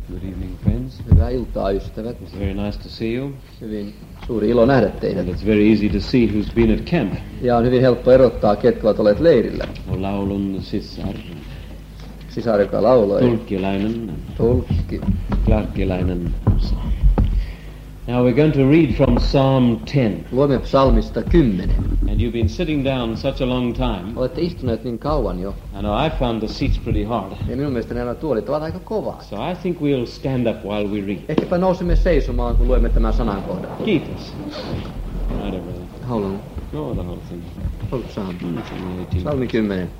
Good evening, friends. Hyvää iltaa, ystävät. It's very nice to see you. Hyvin suuri ilo nähdä teidät. And it's very easy to see who's been at camp. Ja on hyvin helppo erottaa, ketkä ovat olleet leirillä. Laulun sisar. Sisar, joka lauloi. Tulkkilainen. Tulkki. Clarkilainen. Now we're going to read from Psalm 10. Luemme psalmista 10. And you've been sitting down such a long time. Olette istuneet niin kauan jo. I know I found the seats pretty hard. Ja minun mielestä nämä tuolit ovat aika kovaa. So I think we'll stand up while we read. Ehkäpä nousemme seisomaan, kun luemme tämän sanankohdan. Kiitos. Right over there. How long? No, the whole thing. Psalmi 10.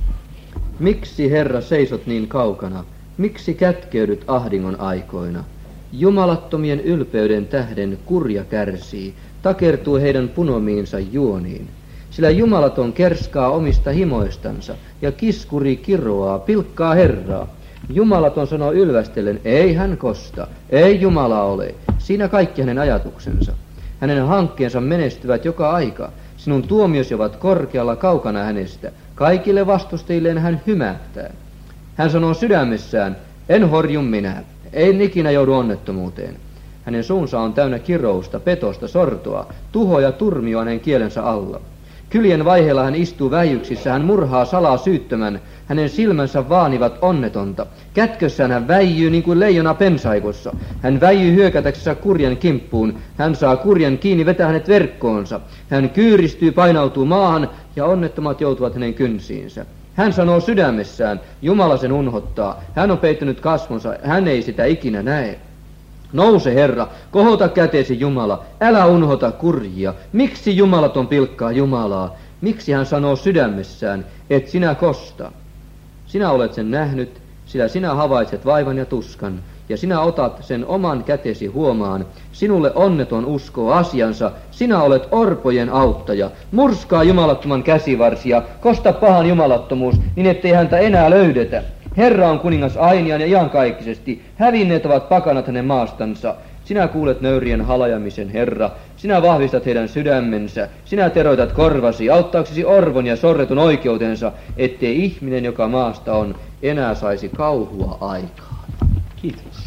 Miksi, Herra, seisot niin kaukana? Miksi kätkeydyt ahdingon aikoina? Jumalattomien ylpeyden tähden kurja kärsii, takertuu heidän punomiinsa juoniin. Sillä jumalaton kerskaa omista himoistansa, ja kiskuri kiroaa, pilkkaa Herraa. Jumalaton sanoo ylvästellen, ei hän kosta, ei Jumala ole. Siinä kaikki hänen ajatuksensa. Hänen hankkeensa menestyvät joka aika. Sinun tuomiosi ovat korkealla kaukana hänestä. Kaikille vastustajilleen hän hymähtää. Hän sanoo sydämessään, en horju minä. Ei ikinä joudu onnettomuuteen. Hänen suunsa on täynnä kirousta, petosta, sortoa, tuho ja turmio hänen kielensä alla. Kylien vaiheella hän istuu väijyksissä, hän murhaa salaa syyttömän, hänen silmänsä vaanivat onnetonta. Kätkössään hän väijyy niin kuin leijona pensaikossa. Hän väijyy hyökätäksensä kurjan kimppuun, hän saa kurjan kiinni, vetää hänet verkkoonsa. Hän kyyristyy, painautuu maahan ja onnettomat joutuvat hänen kynsiinsä. Hän sanoo sydämessään, Jumala sen unhottaa, hän on peittänyt kasvonsa, hän ei sitä ikinä näe. Nouse, Herra, kohota käteesi Jumala, älä unhota kurjia. Miksi jumalaton pilkkaa Jumalaa? Miksi hän sanoo sydämessään, et sinä kosta? Sinä olet sen nähnyt, sillä sinä havaitset vaivan ja tuskan, ja sinä otat sen oman kätesi huomaan. Sinulle onneton uskoo asiansa, sinä olet orpojen auttaja. Murskaa jumalattoman käsivarsia, kosta pahan jumalattomuus, niin ettei häntä enää löydetä. Herra on kuningas ainiaan ja iankaikkisesti, hävinneet ovat pakanat hänen maastansa. Sinä kuulet nöyrien halajamisen, Herra, sinä vahvistat heidän sydämensä, sinä teroitat korvasi, auttaaksesi orvon ja sorretun oikeutensa, ettei ihminen, joka maasta on, enää saisi kauhua aikaan. Kiitos.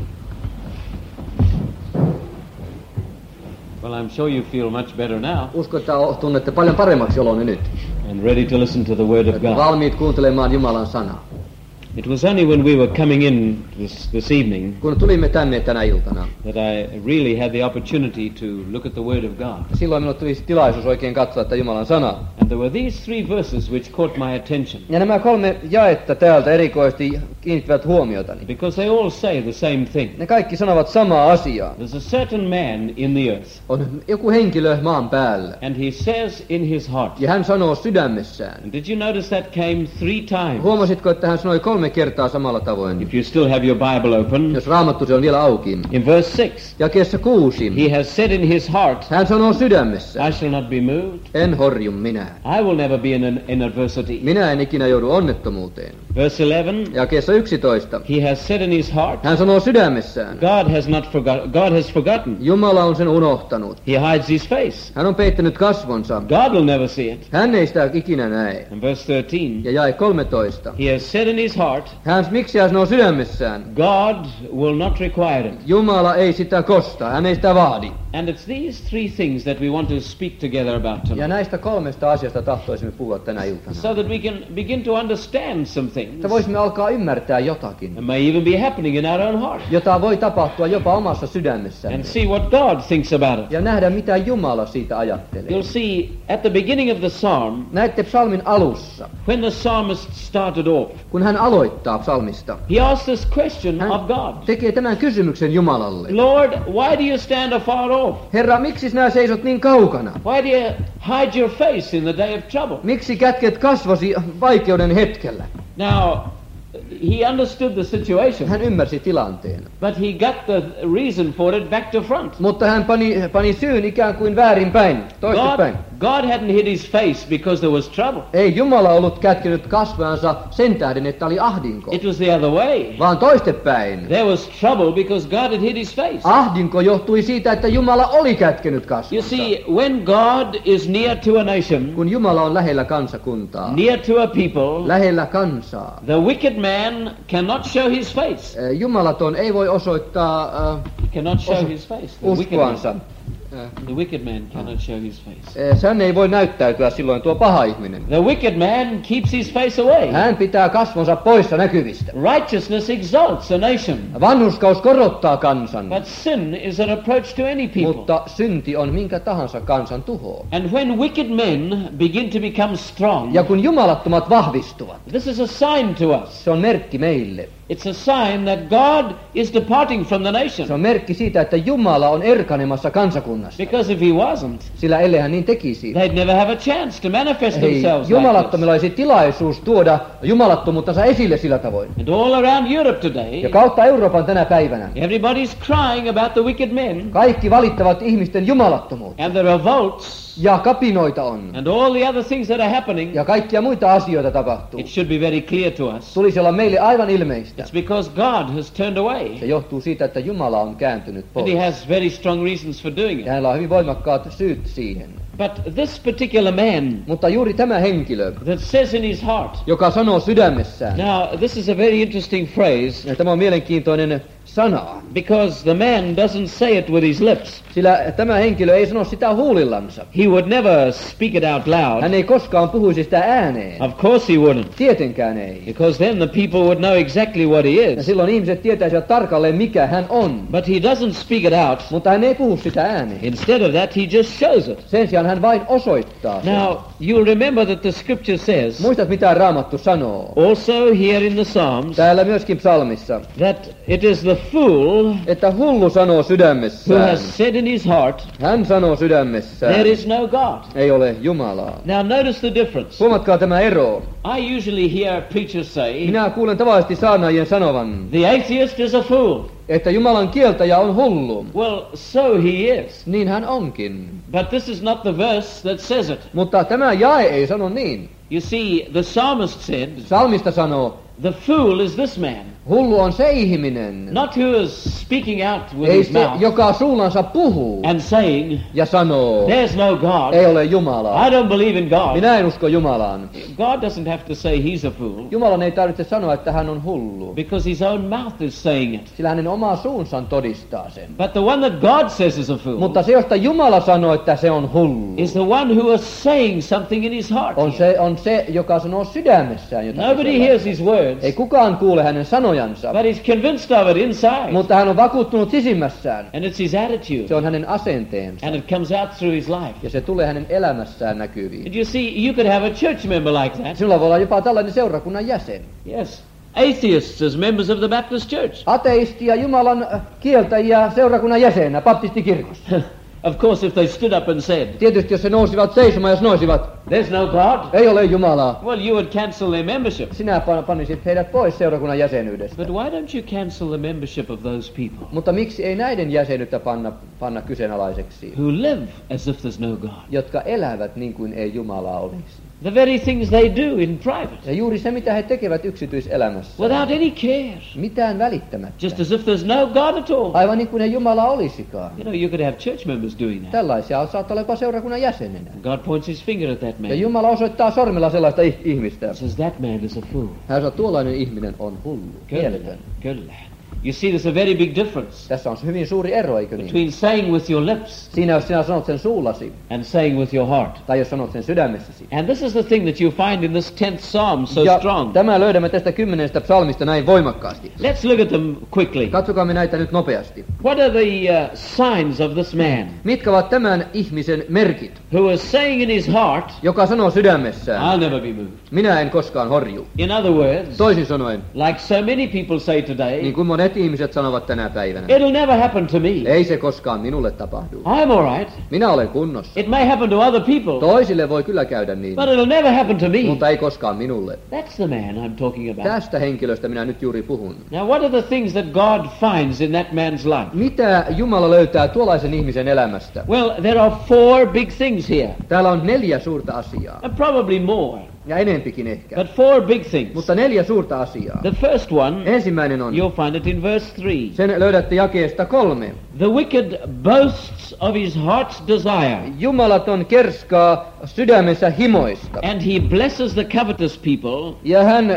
Well, I'm sure you feel much better now. Uskon, että tunnette paljon paremmaksi olonne nyt. And ready to listen to the word of God. Valmiit kuuntelemaan Jumalan sanaa. It was only when we were coming in this evening Kun tulimme tänne tänä iltana, that I really had the opportunity to look at the word of God. silloin minulle tuli tilaisuus oikein katsoa että Jumalan sanaa. And there were these three verses which caught my attention. Ja nämä 3 jaetta täältä erikoisesti kiinnittivät huomiotani. Because they all say the same thing. Ne kaikki sanovat samaa asiaa. There's a certain man in the earth. On joku henkilö maan päällä. And he says in his heart. Ja hän sanoo sydämessään. And did you notice that came 3 times? Huomasitko, että hän sanoi 3 kertaa samalla tavoin? If you still have your Bible open. Jos Raamattu se on vielä auki. In verse 6. Jakeessa 6. He has said in his heart. Hän sanoo sydämessään. I shall not be moved. En horju minä. I will never be in adversity. Minä en ikinä joudu onnettomuuteen. Verse 11. Jakeessa 11. He has said in his heart. Hän sanoo sydämessään. God has forgotten. Jumala on sen unohtanut. He hides his face. Hän on peittänyt kasvonsa. God will never see it. Hän ei sitä ikinä näe. And verse 13. Ja jae 13. He has said in his heart. Miksi hän sanoo sydämessään? God will not require it. Jumala ei sitä kosta, hän ei sitä vaadi. And it's these 3 things that we want to speak together about tonight. Ja näistä 3 asiasta tahtoisimme puhua tänä iltana. So that we can begin to understand some things. Että voisimme alkaa ymmärtää jotakin. It may even be happening in our own heart. Jota voi tapahtua jopa omassa sydämessämme. And see what God thinks about it. Ja nähdä mitä Jumala siitä ajattelee. You'll see at the beginning of the psalm. Näette psalmin alussa. When the psalmist started off. Kun hän aloittaa psalmista. He asked this question hän of God. Tekee tämän kysymyksen Jumalalle. Lord, why do you stand afar off? Herra, miksi sinä seisot niin kaukana? Why do you hide your face in the day of trouble? Miksi kätket kasvosi vaikeuden hetkellä? Now, he understood the situation. Hän ymmärsi tilanteen. But he got the reason for it back to front. Mutta hän pani syyn ikään kuin väärinpäin, toistepäin. God hadn't hid his face because there was trouble. Ei Jumala ollut kätkenyt kasvojansa sen tähden, että oli ahdinko, It was the other way. vaan toistepäin. There was trouble because God had hid his face. Ahdinko johtui siitä, että Jumala oli kätkenyt You kasvonsa. see, when God is near to a nation, Kun Jumala on lähellä kansakuntaa, near to a people, lähellä kansaa, the wicked man cannot show his face. Jumalaton ei voi osoittaa He cannot show his face. The wicked uskoansa. man. The wicked man cannot show his face. Hän ei voi näyttäytyä silloin tuo paha ihminen. The wicked man keeps his face away. Hän pitää kasvonsa poissa näkyvistä. Righteousness exalts a nation. Vanhurskaus korottaa kansan, But sin is an approach to any people. mutta synti on minkä tahansa kansan tuho. And when wicked men begin to become strong, Ja kun jumalattomat vahvistuvat, this is a sign to us. se on merkki meille. It's a sign that God is departing from the Se nation. on merkki siitä, että Jumala on erkanemassa kansakunnasta. Because if he wasn't, Sillä ellei hän niin tekisi, they'd never have a chance to manifest ei themselves like jumalattomilla olisi tilaisuus tuoda jumalattomuuttansa esille sillä tavoin. this. And all around Europe today, Ja kautta Euroopan tänä päivänä everybody's crying about the wicked men kaikki valittavat ihmisten jumalattomuutta. and the revolts Ja kapinoita on. and all the other things that are happening. Ja kaikkia muita asioita tapahtuu. It should be very clear to us. Tulisi olla meille aivan ilmeistä. It's because God has turned away. Se johtuu siitä, että Jumala on kääntynyt And pois. he has very strong reasons for doing it. Ja hänellä on hyvin voimakkaat syyt siihen. But this particular man Mutta juuri tämä henkilö, that says in his heart, joka sanoo sydämessään, now this is a very interesting phrase, ja tämä on mielenkiintoinen sana, because the man doesn't say it with his lips. sillä tämä henkilö ei sano sitä huulillansa. He would never speak it out loud. Hän ei koskaan puhuisi sitä ääneen. Of course he wouldn't, Tietenkään ei. because then the people would know exactly what he Ja is. silloin ihmiset tietäisivät tarkalleen, mikä hän on. But he doesn't speak it out. Mutta hän ei puhu sitä ääneen. Instead of that, he just shows it. Sen sijaan hän vain osoittaa sen. Now, you'll remember that the scripture says, Muistat, mitä Raamattu sanoo? also here in the Psalms, Täällä myöskin psalmissa, that it is the fool että hullu sanoo who sydämessään. has said in his heart, Hän sanoo sydämessään, there is no God. ei ole Jumalaa. Now notice the difference. Huomatkaa tämä ero. I usually hear preachers say, Minä kuulen tavallisesti saarnaajien sanovan, the atheist is a fool. että Jumalan kieltäjä on hullu. Well, so he is. Niin hän onkin. But this is not the verse that says it. Mutta tämä jae ei sano niin. You see, the psalmist said, Psalmista sanoo, the fool is this man, hullu on se ihminen, not who is speaking out with ei his se, mouth joka suullansa puhuu and saying, ja sanoo, there's no God. ei ole Jumalaa. I don't believe in God. Minä en usko Jumalaan. God doesn't have to say he's a fool, Jumalan ei tarvitse sanoa, että hän on hullu, because his own mouth is saying it. sillä hänen oma suunsa todistaa sen. But the one that God says is a fool Mutta se, josta Jumala sanoo, että se on hullu, is the one who is saying something in his heart. on se, joka sanoo sydämessään jotakin Nobody sellaista. hears his words, Ei kukaan kuule hänen sanojansa, but he's convinced of it inside. mutta hän on vakuuttunut sisimmässään. And it's his attitude. Se on hänen asenteensa And it comes out through his life. ja se tulee hänen elämässään näkyviin. And you see, you could have a church member like that. Sinulla voi olla jopa tällainen seurakunnan jäsen. Yes. Atheists as members of the Baptist Church. Ateisti ja Jumalan kieltäjiä seurakunnan jäsenä baptistikirkossa. Of course, if they stood up and said, Tietysti jos se nousivat seisomaan ja sanoisivat, there's no God, ei ole Jumalaa, well, you would cancel their membership. sinä panisit heidät pois seurakunnan jäsenyydestä. But why don't you cancel the membership of those people Mutta miksi ei näiden jäsenyyttä panna kyseenalaiseksi, who live as if there's no God? jotka elävät niin kuin ei Jumalaa olisi? The very things they do in private, Ja juuri se, mitä he tekevät yksityiselämässä, without any care, mitään välittämättä. just as if there's no God at all. Aivan niin kuin ei Jumala olisikaan. You know, you could have church members doing that. Tällaisia saattaa olla jopa seurakunnan jäsenenä. God points his finger at that Ja man. Jumala osoittaa sormella sellaista ihmistä. Says that man is a fool. Hän sanoo, tuollainen ihminen on hullu, mieletön. Kyllä. You see, there's a very big difference Tässä on hyvin suuri ero, eikö niin? between saying with your lips Siinä jos sinä sanot sen suullasi, and saying with your heart. tai jos sanot sen sydämessäsi. And this is the thing that you find in this 10th psalm so Ja strong. tämä löydämme tästä 10. psalmista näin voimakkaasti. Let's look at them quickly. Katsokaamme näitä nyt nopeasti. What are the signs of this man Mitkä ovat tämän ihmisen merkit, who is saying in his heart, joka sanoo sydämessään, I'll never be moved? minä en koskaan horju. In other words, Toisin sanoen, like so many people say today, niin kuin monet Monet ihmiset sanovat tänä päivänä. It'll never happen to me. Ei se koskaan minulle tapahdu. I'm all right. Minä olen kunnossa. It may happen to other people, Toisille voi kyllä käydä niin, but it'll never happen to me. mutta ei koskaan minulle. That's the man I'm talking about. Tästä henkilöstä minä nyt juuri puhun. Now, what are the things that God finds in that man's life? Mitä Jumala löytää tuollaisen ihmisen elämästä? Well, there are 4 big things here, Täällä on 4 suurta asiaa. and probably more, Ja enempikin ehkä. but 4 big things. Mutta 4 suurta asiaa. The first one, Ensimmäinen on, you'll find it in verse 3. sen löydätte jakeesta 3. The wicked boasts of his heart's desire, Jumalaton kerskaa sydämensä himoista. and he blesses the covetous people, Ja hän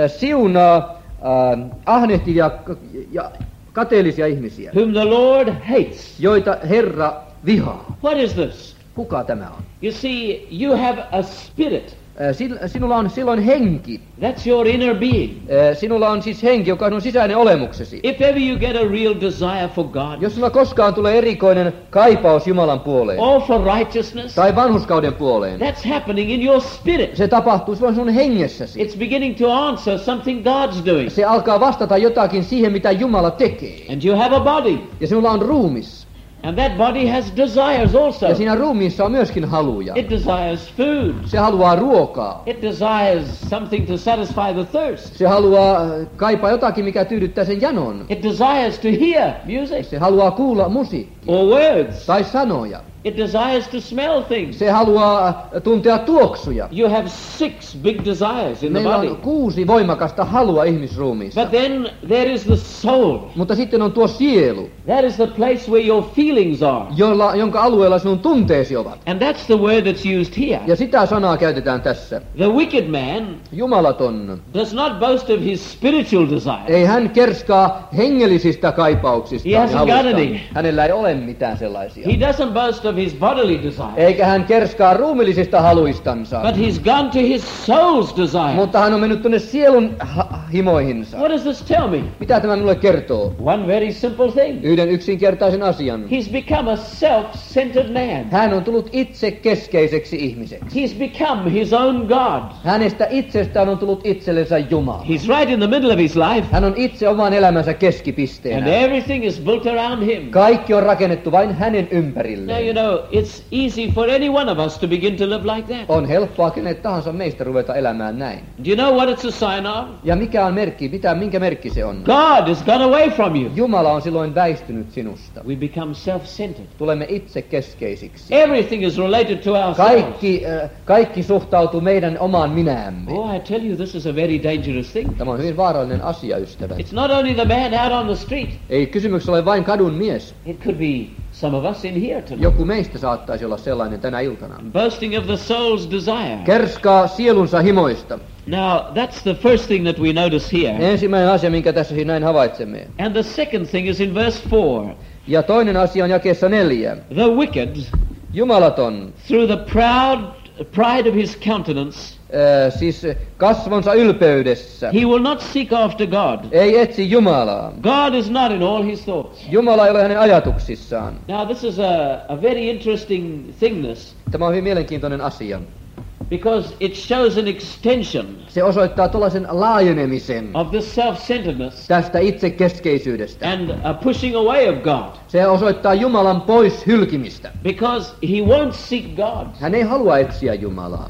siunaa ahnehtivia ja kateellisia ihmisiä, whom the Lord hates. joita Herra vihaa. What is this? Kuka tämä on? You see, you have a spirit. Sinulla on silloin henki. That's your inner being. Sinulla on siis henki, joka on sinun sisäinen olemuksesi. If ever you get a real desire for God, Jos sinulla koskaan tulee erikoinen kaipaus Jumalan puoleen or for righteousness, tai vanhurskauden puoleen, that's happening in your spirit. se tapahtuu silloin sinun hengessäsi. It's beginning to answer something God's doing. Se alkaa vastata jotakin siihen, mitä Jumala tekee. And you have a body, Ja sinulla on ruumis. and that body has desires also. Ja siinä ruumiissa on myöskin haluja. It desires food. Se haluaa ruokaa. It desires something to satisfy the thirst. Se haluaa kaipaa jotakin, mikä tyydyttää sen janon. It desires to hear music Se haluaa kuulla musiikkia or words. tai sanoja. It desires to smell things. Se haluaa tuntea tuoksuja. You have 6 big desires in the Meillä body. on 6 voimakasta halua ihmisruumiissa. But then there is the soul. Mutta sitten on tuo sielu, That is the place where your feelings are. jonka alueella sinun tunteesi ovat. And that's the word that's used here. Ja sitä sanaa käytetään tässä. The wicked man Jumalaton. does not boast of his spiritual desire. Ei hän kerskaa hengellisistä kaipauksista He ja hasn't got halustaan. any. Hänellä ei ole mitään sellaisia. He doesn't boast of his bodily desire. Eikä hän kerskaa ruumillisista haluistansa. But he's gone to his soul's desire. Mutta hän on mennyt tuonne sielun himoihinsa. What does this tell me? Mitä tämä minulle kertoo? One very simple thing. Yhden yksinkertaisen asian. He's become a self-centered man. Hän on tullut itse keskeiseksi ihmiseksi. He's become his own God. Hänestä itsestään on tullut itsellensä Jumala. He's right in the middle of his life, Hän on itse oman elämänsä and keskipisteenä. everything is built around him. Kaikki on rakennettu vain hänen Now, ympärilleen. you know, it's easy for any one of us to begin to live like that. On helppoa kenet tahansa meistä ruveta elämään näin. Do you know what it's a sign of? Ja mikä on merkki? Minkä merkki se on? God has gone away from you. Jumala on silloin väistynyt sinusta. We become self-centered. Tulemme itse keskeisiksi. Everything is related to ourselves. Kaikki suhtautuu meidän omaan minäämme. Oh, I tell you, this is a very dangerous thing. Tämä on hyvin vaarallinen asia, ystävät. It's not only the man out on the street. Ei kysymyksessä ole vain kadun mies. It could be some of us in here tonight. Joku meistä saattaisi olla sellainen tänä iltana. Boasting of the soul's desire. Kerskaa sielunsa himoista. Now, that's the first thing that we notice here. Ensimmäinen asia, minkä tässä siis näin havaitsemme. And the second thing is in verse 4. Ja toinen asia on jakeessa 4. The wicked, Jumalaton, through the pride of his countenance, siis kasvonsa ylpeydessä, he will not seek after God. ei etsi Jumalaa. God is not in all his thoughts. Jumala ei ole hänen ajatuksissaan. Now, this is a very interesting thing, this, Tämä on hyvin mielenkiintoinen asia. because it shows an extension Se osoittaa tuollaisen laajenemisen of this self-centeredness tästä itsekeskeisyydestä. and a pushing away of God, Se osoittaa Jumalan pois hylkimistä. because he won't seek God. Hän ei halua etsiä Jumalaa.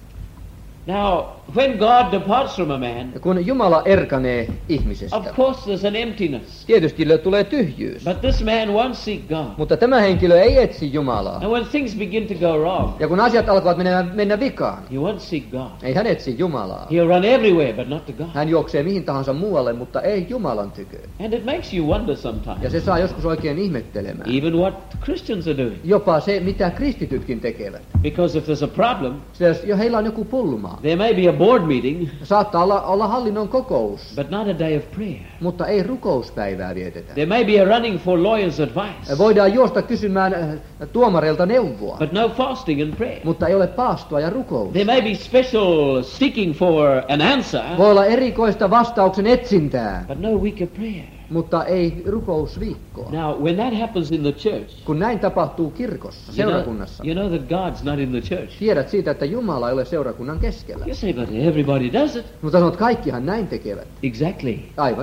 Now, when God departs from a man, Ja kun Jumala erkanee ihmisestä, of course there's an emptiness. tietysti tulee tyhjyys. But this man won't seek God. Mutta tämä henkilö ei etsi Jumalaa. And when things begin to go wrong, Ja kun asiat alkavat mennä vikaan, he won't seek God. ei hän etsi Jumalaa. He'll run everywhere, but not to God. Hän juoksee mihin tahansa muualle, mutta ei Jumalan tykö. And it makes you wonder Ja sometimes, se saa joskus oikein ihmettelemään. even what Christians are doing. Jopa se, mitä kristitytkin tekevät. Because if there's a problem, Sillä jo heillä on joku pulma. there may be a board meeting, Saattaa olla hallinnon kokous, but not a day of prayer. mutta ei rukouspäivää vietetä. There may be a running for lawyer's advice, Voidaan juosta kysymään tuomareilta neuvoa, but no fasting and prayer. mutta ei ole paastoa ja rukous. There may be special seeking for an answer, Voi olla erikoista vastauksen etsintää, but no week of prayer. mutta ei rukousviikkoa. Now, when that happens in the church, Kun näin tapahtuu kirkossa, seurakunnassa, you know that God's not in the church. tiedät siitä, että Jumala ei ole seurakunnan keskellä. You say, but everybody does it. Mutta sanot, kaikkihan näin tekevät. Exactly. Aivan niin.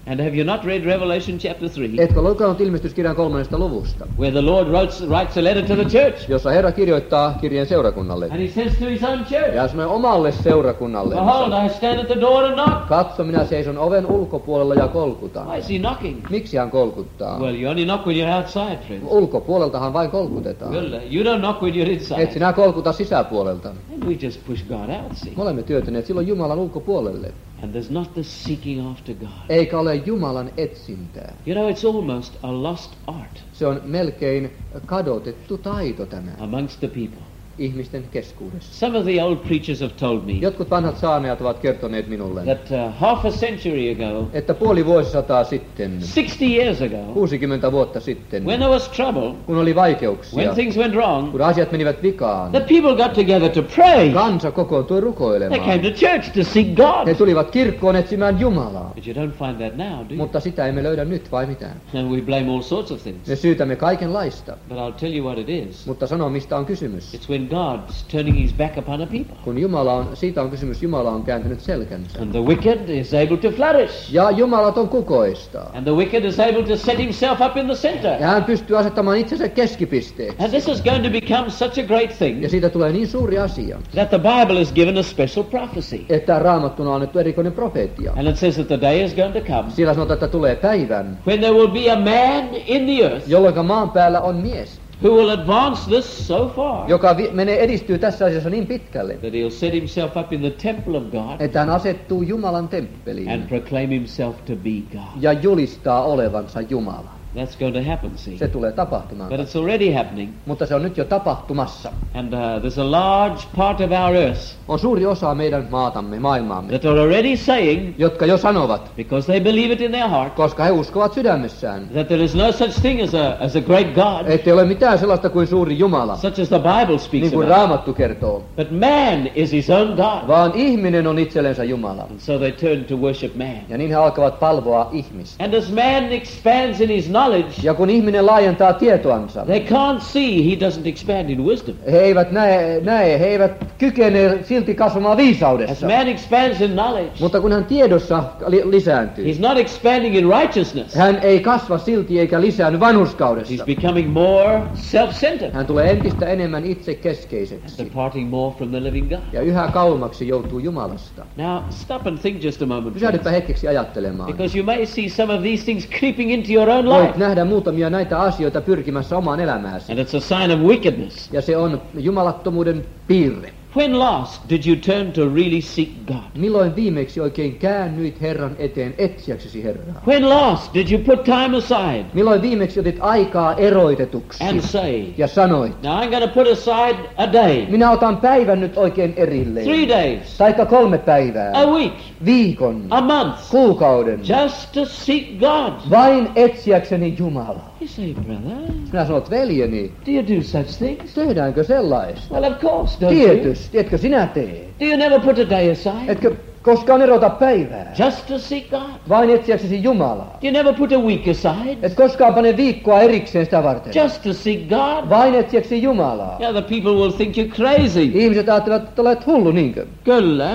And have you not read Revelation chapter 3? Etkö lukenut ilmestyskirjan 3. luvusta, Where the Lord writes a letter to the church. jossa Herra kirjoittaa kirjeen seurakunnalle. And he says to his own church, Ja sanoi omalle seurakunnalle. behold, I stand at the door and knock. Katso, minä seison oven ulkopuolella ja kolkutan. Why is he knocking? Miksi hän kolkuttaa? Well, you only knock when you're outside, friends. Ulkopuoleltahan vain kolkutetaan. Well, you don't knock when you're inside. Et sinä kolkuta sisäpuolelta. And we just push God out, see. Me olemme työtyneet silloin Jumalan ulkopuolelle. And there's not the seeking after God. Eikä ole Jumalan etsintää. You know, it's almost a lost art Se on melkein kadotettu taito tämä amongst the people. ihmisten keskuudessa. Some of the old preachers have told me Jotkut vanhat saarnaajat ovat kertoneet minulle, that half a century ago, että puoli vuosisataa sitten, 60 years ago, 60 vuotta sitten, when there was trouble, kun oli vaikeuksia, when things went wrong, kun asiat menivät vikaan, the people got together to pray. kansa kokoontui They rukoilemaan. came to church to seek God. He tulivat kirkkoon etsimään Jumalaa. But you don't find that now, do you? Mutta sitä emme löydä nyt vai mitään. And we blame all sorts of things. Me syytämme kaikenlaista, But I'll tell you what it is. mutta sano mistä on kysymys. It's when God's turning his back upon a people. Kun siitä on kysymys, Jumala on kääntynyt selkänsä. And the wicked is able to flourish. Ja jumalaton kukoistaa. And the wicked is able to set himself up in the center. Ja hän pystyy asettamaan itsensä keskipisteeksi. And this is going to become such a great thing Ja siitä tulee niin suuri asia, that the Bible has given a special prophecy. että Raamattuna on annettu erikoinen profeetia. And it says that the day is going to come Siellä sanotaan, että tulee päivän, when there will be a man in the earth jolloin maan päällä on mies, who will advance this so far joka edistyy tässä asiassa niin pitkälle, that he'll set himself up in the temple of God että hän asettuu Jumalan temppeliin and proclaim himself to be God. ja julistaa olevansa Jumala. That's going to happen, see. Se tulee tapahtumaan. But it's already happening. Mutta se on nyt jo tapahtumassa. And there's a large part of our earth On suuri osa meidän maatamme, maailmaamme, that are already saying, jotka jo sanovat, because they believe it in their heart, koska he uskovat sydämessään, that there is no such thing as a great God, ettei ole mitään sellaista kuin suuri Jumala, such as the Bible speaks niin kuin about. Raamattu kertoo, But man is his own God. vaan ihminen on itsellensä Jumala. And so they turn to worship man. Ja niin he alkavat palvoa ihmistä. And as man expands in his knowledge, Ja kun ihminen laajentaa tietoansa, they can't see he doesn't expand in wisdom. he eivät he eivät kykene silti kasvamaan As viisaudessa. man expands in knowledge, Mutta kun hän tiedossa lisääntyy, he's not expanding in righteousness. hän ei kasva silti eikä lisäänny vanhurskaudessa. He's becoming more self-centered, Hän tulee entistä enemmän itsekeskeiseksi departing more from the living God. ja yhä kauemmaksi joutuu Jumalasta. Now, stop and think just a moment, Pysähdypä hetkeksi ajattelemaan. because you may see some of these things creeping into your own Voit life, nähdä muutamia näitä asioita pyrkimässä omaan elämääsi. and it's a sign of wickedness. Ja se on jumalattomuuden piirre. When last did you turn to really seek God? Milloin viimeksi oikein käännyit Herran eteen etsiäksesi Herraa? When last did you put time aside Milloin viimeksi otit aikaa eroitetuksi and say, ja sanoit, now I'm going to put aside a day, minä otan päivän nyt oikein erilleen. 3 days, Taikka 3 päivää, a week, viikon, a month, kuukauden, just to seek God. vain etsiäkseni Jumalaa. You say, brother, Sinä sanot, veljeni, do you do such things? tehdäänkö sellaista? Well, of course, don't you? Tietysti, etkö sinä tee? Do you never put a day aside Etkö koskaan erota päivää? just to seek God? Vain etsiäksesi Jumalaa. Do you never put a week aside Et koskaan pane viikkoa erikseen sitä varten. just to seek God? Vain etsiäksesi Jumalaa. Yeah, the people will think you're crazy. Ihmiset ajattelevat, että olet hullu, niinkö? Kyllä.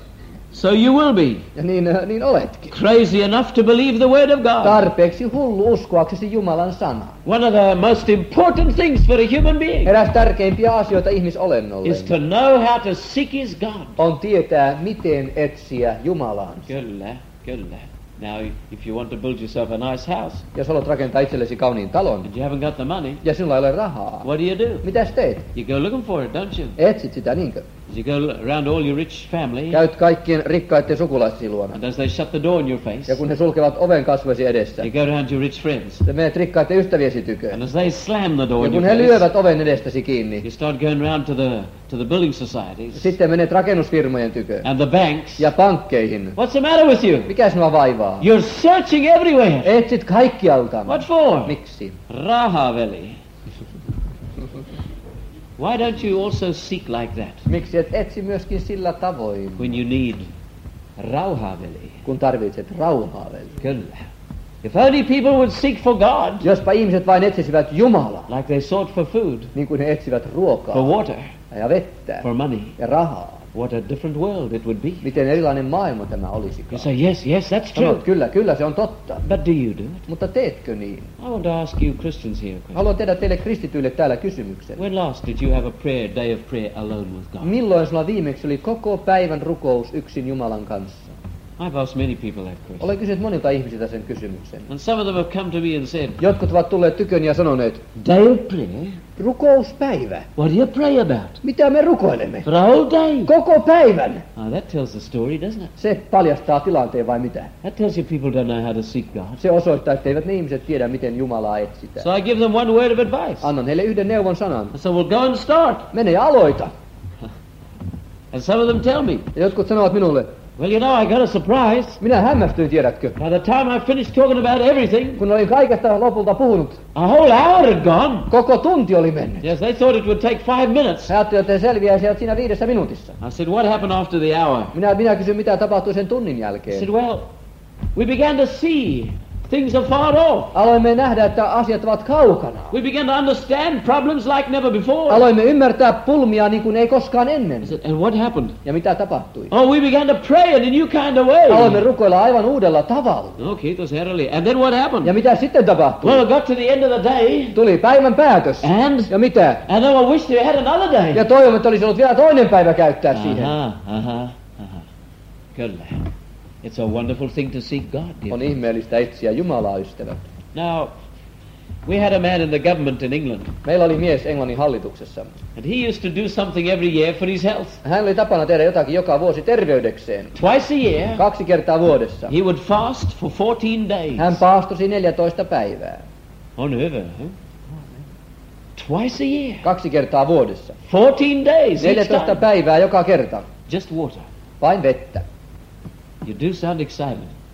So you will be Ja niin oletkin. crazy enough to believe the word of God. Tarpeeksi hullu uskoaksesi Jumalan sanaa. One of the most important things for a human being Eräs tärkeimpiä asioita ihmisolennolle is to know how to seek his God. on tietää, miten etsiä Jumalaansa. Kyllä, kyllä. Now, if you want to build yourself a nice house Jos haluat rakentaa itsellesi kauniin talon and you haven't got the money, ja sinulla ei ole rahaa, what do you do? mitäs teet? You go looking for it, don't you? Etsit sitä, niinkö? You go around all your rich family, Käyt kaikkien rikkaiden sukulaisten luona. and as they shut the door in your face, Ja kun he sulkevat oven kasvoisi edessä, you go around to your rich friends, sä menet rikkaiden ystäviesi tyköön. and as they slam the door Ja in kun your he face, lyövät oven edestäsi kiinni, you start going around to the building societies sitten menet rakennusfirmojen tyköön and the banks. ja pankkeihin. What's the matter with you? Mikä sinua vaivaa? You're searching everywhere. Etsit kaikkialta. What for? Miksi? Rahaveli. Why don't you also seek like that Miksi et etsi myöskin sillä tavoin, when you need rauhaveli? kun tarvitset rauhaa, veli? Kyllä. If only people would seek for God Jospa ihmiset vain etsisivät Jumalaa, like they sought for food, niin kuin he etsivät for ruokaa water, ja vettä for money. ja rahaa. what a different world it would be. Miten erilainen maailma tämä olisikaan. You say, yes, that's true. Sanot, kyllä se on totta. But do you do it? Mutta teetkö niin? I want to ask you Christians here a question. Haluan tehdä teille kristityille täällä kysymyksen. When last did you have a day of prayer alone with God? Milloin sulla viimeksi oli koko päivän rukous yksin Jumalan kanssa? I've asked many people that question. Olen kysynyt monilta ihmisiltä sen kysymyksen. And some of them have come to me and said, Jotkut ovat tulleet tyköni ja sanoneet, day of prayer? rukouspäivä. What do you pray about? Mitä me rukoilemme? For a whole day? Koko päivän. That tells the story, doesn't it? Se paljastaa tilanteen vai mitä? That tells you people don't know how to seek God. Se osoittaa, että eivät ne ihmiset tiedä, miten Jumalaa etsitään. So I give them one word of advice. Annan heille yhden neuvon sanan. So we'll go and start. Mene ja aloita. And some of them tell me, Ja jotkut sanovat minulle, well, you know, I got a surprise. minä hämmästyin, tiedätkö? By the time I finished talking about everything, Kun olin kaikesta lopulta puhunut, a whole hour had gone. koko tunti oli mennyt. Yes, they thought it would take 5 minutes. He ajattelivat, että he selviäisivät siinä 5 minuutissa. I said, what happened after the hour? Minä kysyin, mitä tapahtui sen tunnin I jälkeen. said, well, we began to see things are far off. Aloimme nähdä, että asiat ovat kaukana. We began to understand problems like never before. Aloimme ymmärtää pulmia niin kuin ei koskaan ennen. I said, and what happened? Ja mitä tapahtui? Oh, we began to pray in a new kind of way. Aloimme rukoilla aivan uudella tavalla. No, kiitos herralle. And then what happened? Ja mitä sitten tapahtui? Well, it got to the end of the day. Tuli päivän päätös. And Ja mitä? then I wished we had another day. Ja toivomme, että olisi ollut vielä toinen päivä käyttää siihen. Kyllä. It's a wonderful thing to seek God, dear. On ihmeellistä etsiä Jumalaa, ystävät. Now, we had a man in the government in England, Meillä oli mies Englannin hallituksessa. and he used to do something every year for his health. Hän oli tapana tehdä jotakin joka vuosi terveydekseen. Twice a year, 2 kertaa vuodessa. he would fast for 14 days. Hän paastosi 14 päivää. On earth, huh? Twice a year. 2 kertaa vuodessa. 14 days each 14 time. päivää joka kerta. Just water. Vain vettä. You do sound excited.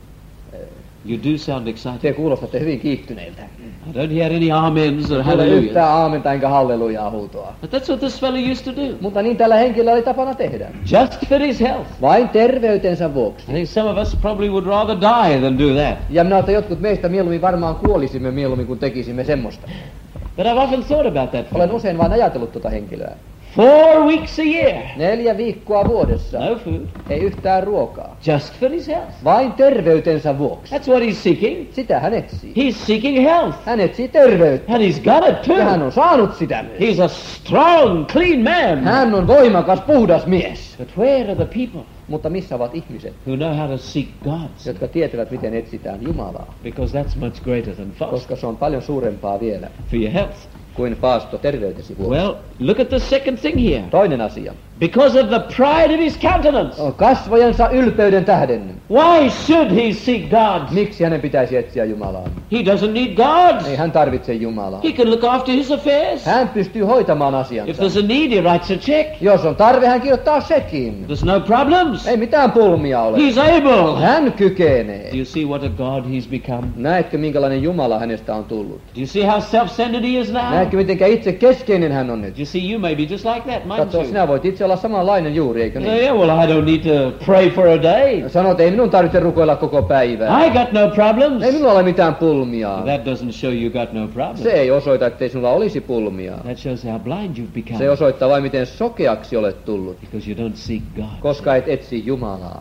You do sound excited. Te kuulostatte hyvin kiihtyneiltä. I don't hear any amens or Ei ole hallelujahs. yhtään aamenta enkä hallelujaa huutoa. But that's what this fellow used to do. Mutta niin tällä henkilöllä oli tapana tehdä. Just for his health. Vain terveytensä vuoksi. I think some of us probably would rather die than do that. Ja minä että jotkut meistä mieluummin varmaan kuolisimme mieluummin kuin tekisimme semmoista. But I've often thought about that. Olen usein vain ajatellut tuota henkilöä. 4 weeks a year. 4 viikkoa vuodessa. No food. Ei yhtään ruokaa. Just for his health. Vain terveytensä vuoksi. That's what he's seeking. Sitä hän etsii. He's seeking health. Hän etsii terveyttä. And he's got it Ja hän too. on saanut sitä myös. He's a strong, clean man. Hän on voimakas, puhdas mies. But where are the people Mutta missä ovat ihmiset, who know how to seek God? jotka tietävät, miten etsitään Jumalaa? Because that's much greater than fast. Koska se on paljon suurempaa vielä For your health. kuin paasto terveytesi vuoksi. Well, look at the second thing here. Toinen asia. Because of the pride of his countenance. On kasvojensa ylpeyden tähden. Why should he seek God? Miksi hänen pitäisi etsiä Jumalaa? He doesn't need God. Ei hän tarvitse Jumalaa. He can look after his affairs. Hän pystyy hoitamaan If asiansa. there's a need, he writes a check. Jos on tarve, hän kirjoittaa sekin. There's no problems. Ei mitään pulmia ole. He's able. Hän kykenee. Do you see what a God he's become? Näetkö, minkälainen Jumala hänestä on tullut? Do you see how self-centered he is now? Näetkö, miten itse keskeinen hän on nyt? You see, you may be just like that, mightn't Katso, you? sinä voit itse olla samanlainen juuri, eikö niin? Yeah, well, I don't need to pray for a day. Sanot, ei minun tarvitse rukoilla koko päivää. I got no problems. Ei minulla ole mitään pulmia. That doesn't show you got no problems. Se ei osoita, ettei sinulla olisi pulmia. That shows how blind you've become. Se osoittaa vain, miten sokeaksi olet tullut, Because you don't seek God. koska et etsi Jumalaa.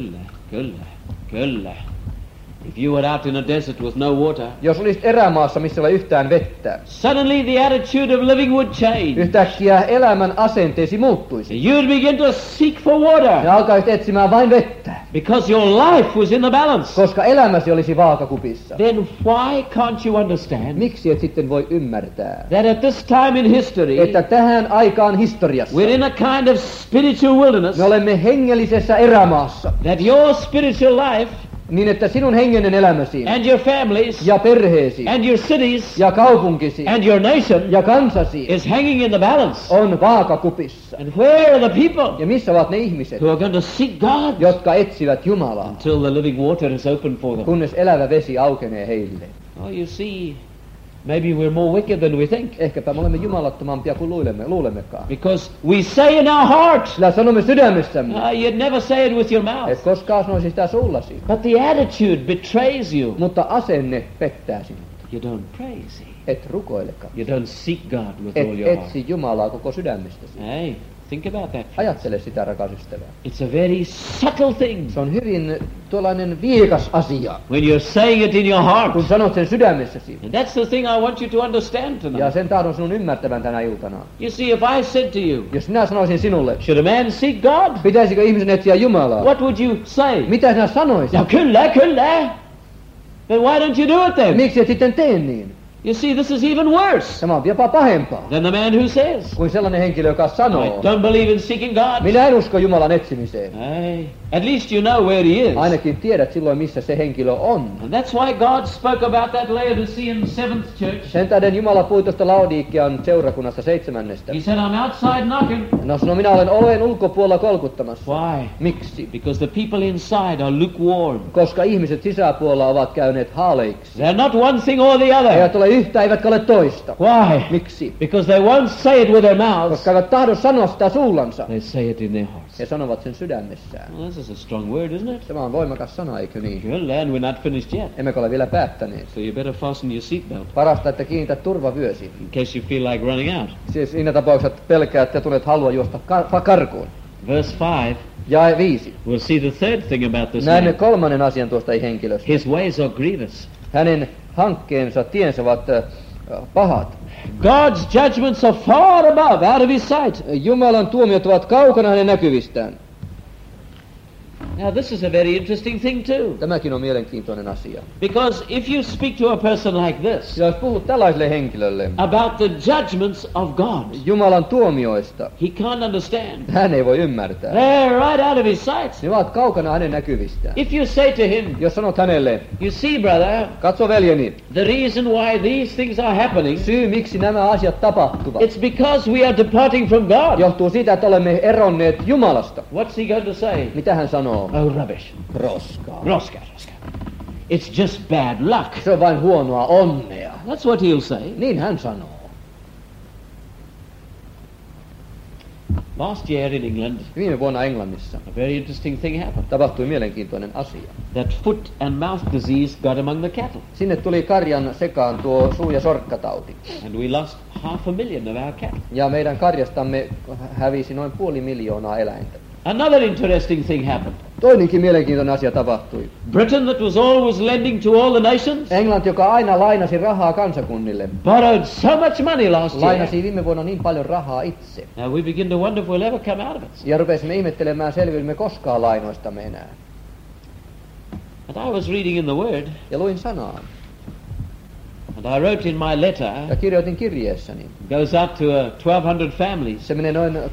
Kyllä. If you were out in a desert with no water, Jos olisit erämaassa, missä ei ole yhtään vettä, suddenly the attitude of living would change. yhtäkkiä elämän asenteesi muuttuisi. You'd begin to seek for water. Ja alkaisit etsimään vain vettä, Because your life was in the balance. koska elämäsi olisi vaakakupissa. Then why can't you understand Miksi et sitten voi ymmärtää, that at this time in history, että tähän aikaan historiassa we're in a kind of spiritual wilderness, me olemme hengellisessä erämaassa, that your spiritual life niin että sinun hengellinen elämäsi and your families ja perheesi and your cities ja kaupunkisi and your nation ja kansasi is hanging in the balance? on vaakakupissa. And where are the people Ja missä ovat ne ihmiset, who are going to seek God jotka etsivät Jumalaa, until the living water is open for them? kunnes elävä vesi aukenee heille? Oh, you see, maybe we're more wicked than we think. Ehkäpä me olemme jumalattomampia kuin luulemmekaan. Because we say in our heart, Sillä sanomme sydämessämme, you'd never say it with your et mouth. koskaan sanoisi sitä sullasi. But the attitude betrays you. Mutta asenne pettää sinut. You don't pray, see. Et rukoilekaan. You don't seek God with Et all your heart. etsi Jumalaa koko sydämestäsi. Hey, Think about that. Ajattele sitä, rakas ystävä. It's a very subtle thing. Se on hyvin tuollainen viekas asia, When you're saying it in your heart. kun sanot sen sydämessäsi. And that's the thing I want you to understand Ja tonight. sen tahdon sinun ymmärtävän tänä iltana. You see, if I said to you, Jos minä sanoisin sinulle, should a man seek God? pitäisikö ihmisen etsiä Jumalaa? What would you say? Mitä sinä sanoisit? No, kyllä. Then why don't you do it then? Miksi et sitten tee niin? You see, this is even worse Tämä on jopa pahempaa than the man who says, kuin sellainen henkilö, joka I sanoo, don't believe in seeking God. minä en usko Jumalan etsimiseen. Hey, at least you know where he is. Ainakin tiedät silloin, missä se henkilö on. And that's why God spoke about that Laodicean seventh church. Sen tähden Jumala puhui tuosta Laodikian seurakunnasta 7. He said, I'm outside knocking. No sanoi, minä olen oven ulkopuolella kolkuttamassa. Why? Miksi? Because the people inside are lukewarm. Koska ihmiset sisäpuolella ovat käyneet haaleiksi. They're not one thing or the He other. eivät ole yhtä, eivätkä ole toista. Why? Miksi? Because they won't say it with their mouths. Koska eivät tahdo sanoa sitä suullansa. They say it in their hearts. He sanovat sen sydämessään. Well, this is a strong word, isn't it? Tämä on voimakas sana, eikö niin? Well, and we're not finished yet. Emmekö ole vielä päättäneet. So you better fasten your seatbelt Parasta, että kiinnität turvavyösi. in case you feel like running out. Siis siinä tapauksessa pelkäät ja tunnet halua juosta karkuun. Verse 5, Jae 5. we'll see the third thing about this Näemme man. kolmannen asian tuosta henkilöstä. His ways are grievous. Hänen hankkeensa, tiensä ovat pahat. God's judgments are far above, out of his sight. Jumalan tuomiot ovat kaukana hänen näkyvistään. Now this is a very interesting thing too. Tämäkin on mielenkiintoinen asia. Because if you speak to a person like this Jos puhut tällaiselle henkilölle about the judgments of God, Jumalan tuomioista, he can't understand. hän ei voi ymmärtää. They're right out of his sight. Ne ovat kaukana hänen näkyvistään. If you say to him, Jos sanot hänelle, you see brother, katso veljeni, the reason why these things are happening, syy miksi nämä asiat tapahtuvat, it's because we are departing from God. johtuu siitä, että olemme eronneet Jumalasta. What's he going to say? Mitä hän sanoo? Oh, rubbish. Roskaa. Roska. It's just bad luck. Se on vain huonoa onnea. That's what he'll say. Niin hän sanoo. Last year in England, Viime vuonna Englannissa a very interesting thing happened. tapahtui mielenkiintoinen asia. That foot and mouth disease got among the cattle. Sinne tuli karjan sekaan tuo suu- ja sorkkatauti. And we lost 500,000 of our cattle. Ja meidän karjastamme hävisi noin 500,000 eläintä. Another interesting thing happened. Toinenkin mielenkiintoinen asia tapahtui. Britain, that was always lending to all the nations, Englanti, joka aina lainasi rahaa kansakunnille, borrowed so much money last year. lainasi viime vuonna niin paljon rahaa itse. Now we begin to wonder if we'll ever come out of it. Ja rupesimme ihmettelemään, selviämme koskaan lainoistamme enää. And I was reading in the Word, Ja luin sanaa. and I wrote in my letter, Ja kirjoitin kirjeessäni. goes out to 1,200 families. Se menee noin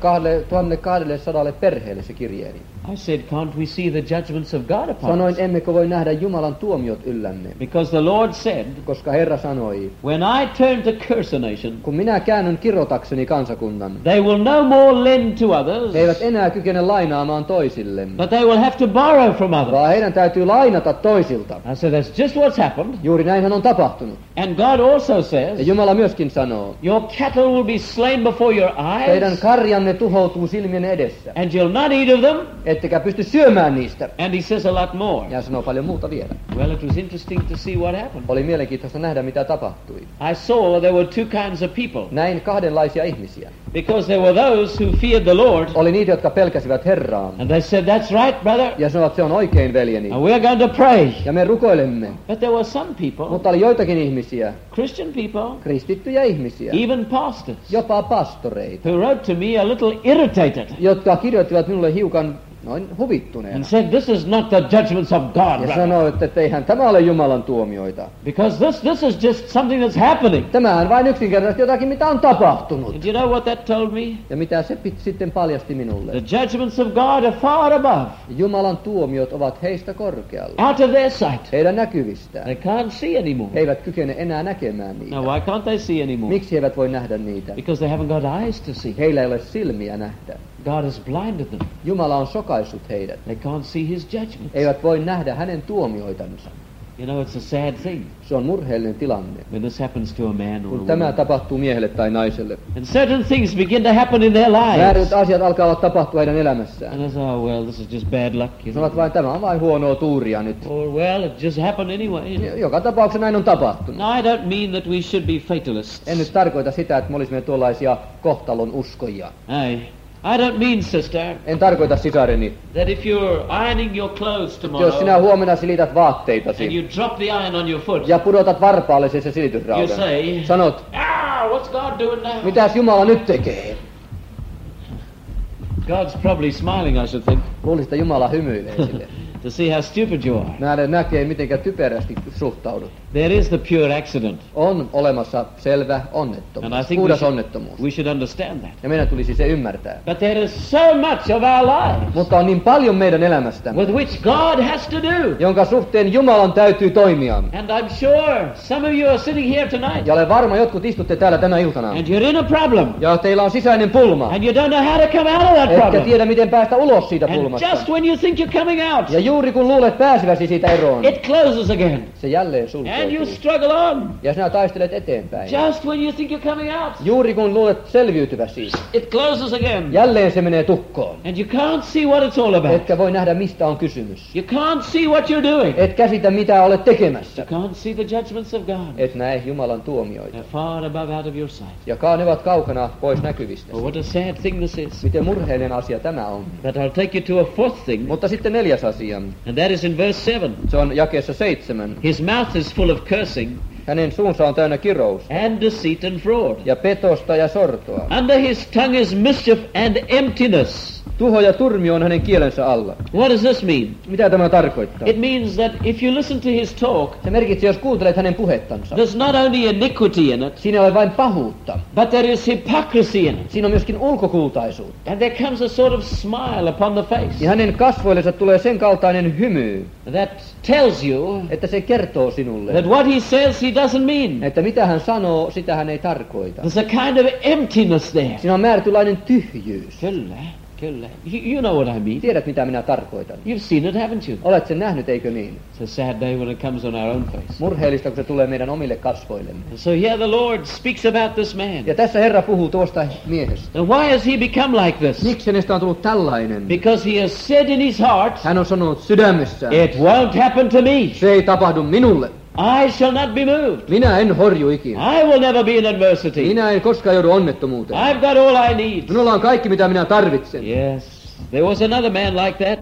1200 perheelle se kirjeeni. I said, can't we see the judgments of God upon Sanoin, us? emmekö voi nähdä Jumalan tuomiot yllämme. Because the Lord said, Koska Herra sanoi, when I turn to curse a nation, kun minä käännyn kirotakseni kansakunnan, they will no more lend to others, he eivät enää kykene lainaamaan toisille, but they will have to borrow from others. vaan heidän täytyy lainata toisilta. I said, that's just what's happened. Juuri näinhän on tapahtunut. And God also Ja says, Jumala myöskin sanoo, your cattle will be slain before your teidän eyes, karjanne tuhoutuu silmien edessä, and you'll not eat of them. ettekä pysty syömään niistä. And he says a lot more. Ja sanoo paljon muuta vielä. Well, it was interesting to see what happened. Oli mielenkiintoista nähdä, mitä tapahtui. I saw there were two kinds of people. Näin kahdenlaisia ihmisiä. Because there were those who feared the Lord, Oli niitä, jotka pelkäsivät Herraa. and they said, that's right, brother, Ja sanoivat, se on oikein, veljeni. and we're going to pray. Ja me rukoilemme. But there were some people, Mutta oli joitakin ihmisiä, Christian people, kristittyjä ihmisiä, even pastors, jopa pastoreita, who wrote to me a little irritated jotka kirjoittivat minulle hiukan noin huvittuneena. and said, this is not the judgments of God, Ja brother. sanoivat, että eihän tämä ole Jumalan tuomioita. Because this is just something that's happening. Tämähän vain yksinkertaisesti jotakin, mitä on tapahtunut. And you know what that told me? Ja mitä se sitten paljasti minulle? The judgments of God are far above, Jumalan tuomiot ovat heistä korkealla. out of their sight. Heidän näkyvistään. They can't see anymore. He eivät kykene enää näkemään niitä. Now, why can't they see anymore? Miksi he eivät voi nähdä niitä? Because they haven't got eyes to see. Heillä ei ole silmiä nähdä. God has blinded them. Jumala on sokaissut heidät. They can't see his judgments. Eivät voi nähdä hänen tuomioitansa. You know, it's a sad thing Se on murheellinen tilanne, when this happens to a man or a kun tämä woman. tapahtuu miehelle tai naiselle. And certain things begin to happen in their Vääryt lives. asiat alkavat tapahtua heidän elämässään. And they say, oh, well, this is just bad luck. You Sanovat know? vain, tämä on vain huonoa tuuria nyt. Or, well, it just happened anyway. You know? Joka tapauksessa näin on tapahtunut. Now, I don't mean that we should be fatalists. En nyt tarkoita sitä, että me olisimme tuollaisia kohtalon uskojia. Aye. I don't mean, sister, En tarkoita, sisareni, that if you're ironing your clothes jos sinä tomorrow huomenna silität and vaatteitasi you drop the iron on your foot, ja pudotat varpaalle se you silitysraudan, say, sanot, what's God doing now? mitäs Jumala nyt tekee? God's probably smiling, I should think, Luulisin, että Jumala hymyilee sille. to see how stupid you are. Näkee, mitenkä typerästi suhtaudut. There is the pure accident, On olemassa selvä and I onnettomuus, think puhdas onnettomuus. we should understand that. Ja meidän tulisi se ymmärtää. But there is so much of our lives Mutta on niin paljon meidän elämästämme, with which God has to do. jonka suhteen Jumalan täytyy toimia. And I'm sure some of you are sitting here tonight, Ja olen varma, jotkut istutte täällä tänä iltana. and you're in a problem, Ja teillä on sisäinen pulma. and you don't know how to come out of that Etkä problem. tiedä, miten päästä ulos siitä And pulmasta. just when you think you're coming out, Ja juuri kun luulet pääseväsi siitä eroon, it closes again, se jälleen and you sulkeutuu. struggle on. Ja sinä taistelet eteenpäin. Just when you think you're coming out, Juuri kun luulet selviytyväsi, it closes again, jälleen se menee tukkoon. and you can't see what it's all about. Etkä voi nähdä, mistä on kysymys. You can't see what you're doing. Et käsitä, mitä olet tekemässä. You can't see the judgments of God. Et näe Jumalan tuomioita. They're far above out of your sight. Ja ne ovat kaukana pois näkyvistä. Oh, what a sad thing this is. Miten murheellinen asia tämä on. But I'll take you to a fourth thing, Mutta sitten 4. asia. and that is in verse 7. Se on jakeessa 7. His mouth is full of cursing Hänen suunsa on täynnä kirous and deceit and fraud. ja petosta ja sortoa. Under his tongue is mischief and emptiness. Tuho ja turmio on hänen kielensä alla. What does this mean? Mitä tämä tarkoittaa? It means that if you listen to his talk, Se merkitsee, jos kuuntelet hänen puhettansa. there's not only iniquity in it, Siinä ei ole vain pahuutta. but there is hypocrisy in it. Siinä on myöskin ulkokultaisuutta. And there comes a sort of smile upon the face Ja hänen kasvoillensa tulee sen kaltainen hymy, that tells you että se kertoo sinulle, that what he says he doesn't mean. että mitä hän sanoo, sitä hän ei tarkoita. There's a kind of emptiness there. Siinä on määrätynlainen tyhjyys. Kyllä. You know what I mean. Tiedät, mitä minä tarkoitan. You've seen it, haven't you? Olet sen nähnyt, eikö niin? It's a sad day when it comes on our own face. Murheellista, kun se tulee meidän omille kasvoillemme. So here the Lord speaks about this man. Ja tässä Herra puhuu tuosta miehestä. And why has he become like this? Miksi hänestä on tullut tällainen? Because he has said in his heart, Hän on sanonut sydämessään, it won't happen to me. se ei tapahdu minulle. I shall not be moved. Minä en horju ikinä. I will never be in adversity. Minä en koskaan joudu onnettomuuteen. I've got all I need. Minulla on kaikki, mitä minä tarvitsen. Yes. There was another man like that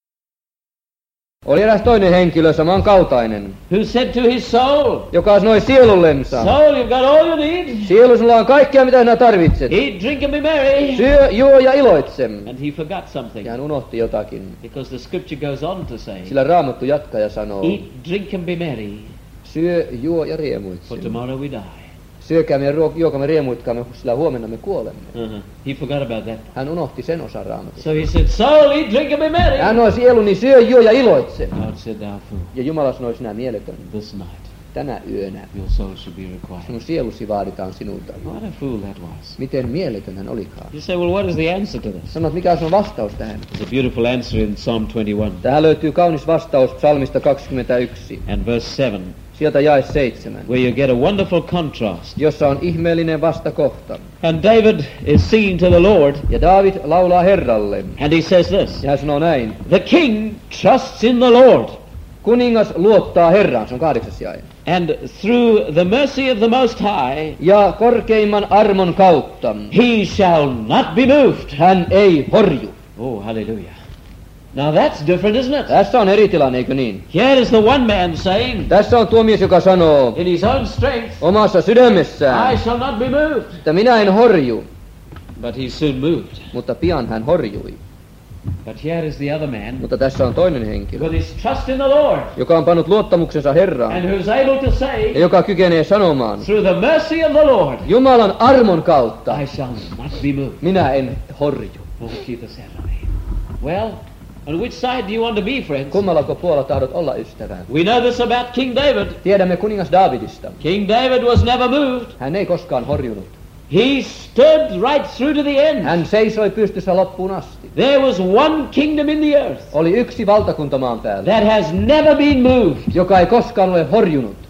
Oli eräs toinen henkilö samankaltainen, who said to his soul, joka sanoi sielullensa, soul, you've got all you need. sielu, sinulla on kaikkea, mitä sinä tarvitset. Eat, drink and be merry. Syö, juo ja iloitse. And he forgot something. Ja hän unohti jotakin, Because the scripture goes on to say, sillä Raamattu jatkaa ja sanoo, eat, drink and be merry, syö, juo ja for riemuitse. tomorrow we die. Syökäämme ja juokaamme riemuitkaamme, sillä huomenna me kuolemme. He forgot about that. Hän unohti sen osan Raamatusta. So he said, soul, eat, drink and be merry. Hän sanoi, sieluni, syö, juo ja iloitse. God said, thou fool, Ja Jumala sanoi, sinä mieletön, this night tänä yönä your soul should be required. sinun sielusi vaaditaan sinulta. What a fool that was. Miten mieletön hän olikaan. You say, well, what is the answer to this? Sanot, mikä on sinun vastaus tähän? There's a beautiful answer in Psalm 21 Tähän löytyy kaunis vastaus psalmista 21, and verse 7, sieltä jae 7, where you get a wonderful contrast. jossa on ihmeellinen vastakohta. And David is singing to the Lord, Ja Daavid laulaa Herralle, and he says this, ja hän sanoo näin, the king trusts in the Lord, kuningas luottaa Herraan, se on 8. jae. and through the mercy of the Most High, Ja korkeimman armon kautta he shall not be moved. hän ei horju. Oh, hallelujah. Now that's different, isn't it? Tässä on eri tilanne, eikö niin? Here is the one man saying, Tässä on tuo mies, joka sanoo in his own strength, omassa I sydämessään, shall not be moved. että minä en horju, But he soon moved. mutta pian hän horjui. But here is the other man, Mutta tässä on toinen henkilö, with his trust in the Lord, joka on pannut luottamuksensa Herraan and who's able to say, ja joka kykenee sanomaan, through the mercy of the Lord, Jumalan armon kautta I shall not be moved. minä en horju. Oh, kiitos Herralle. Well, on which side do you want to be, friends? Kummallako puolella tahdot olla ystävää? We know this about King David. Tiedämme kuningas Daavidista. King David was never moved. Hän ei koskaan horjunut. He stood right through to the end. Hän seisoi pystyssä loppuun asti. There was one kingdom in the earth Oli yksi valtakunta maan päällä, that has never been moved. joka ei koskaan ole horjunut.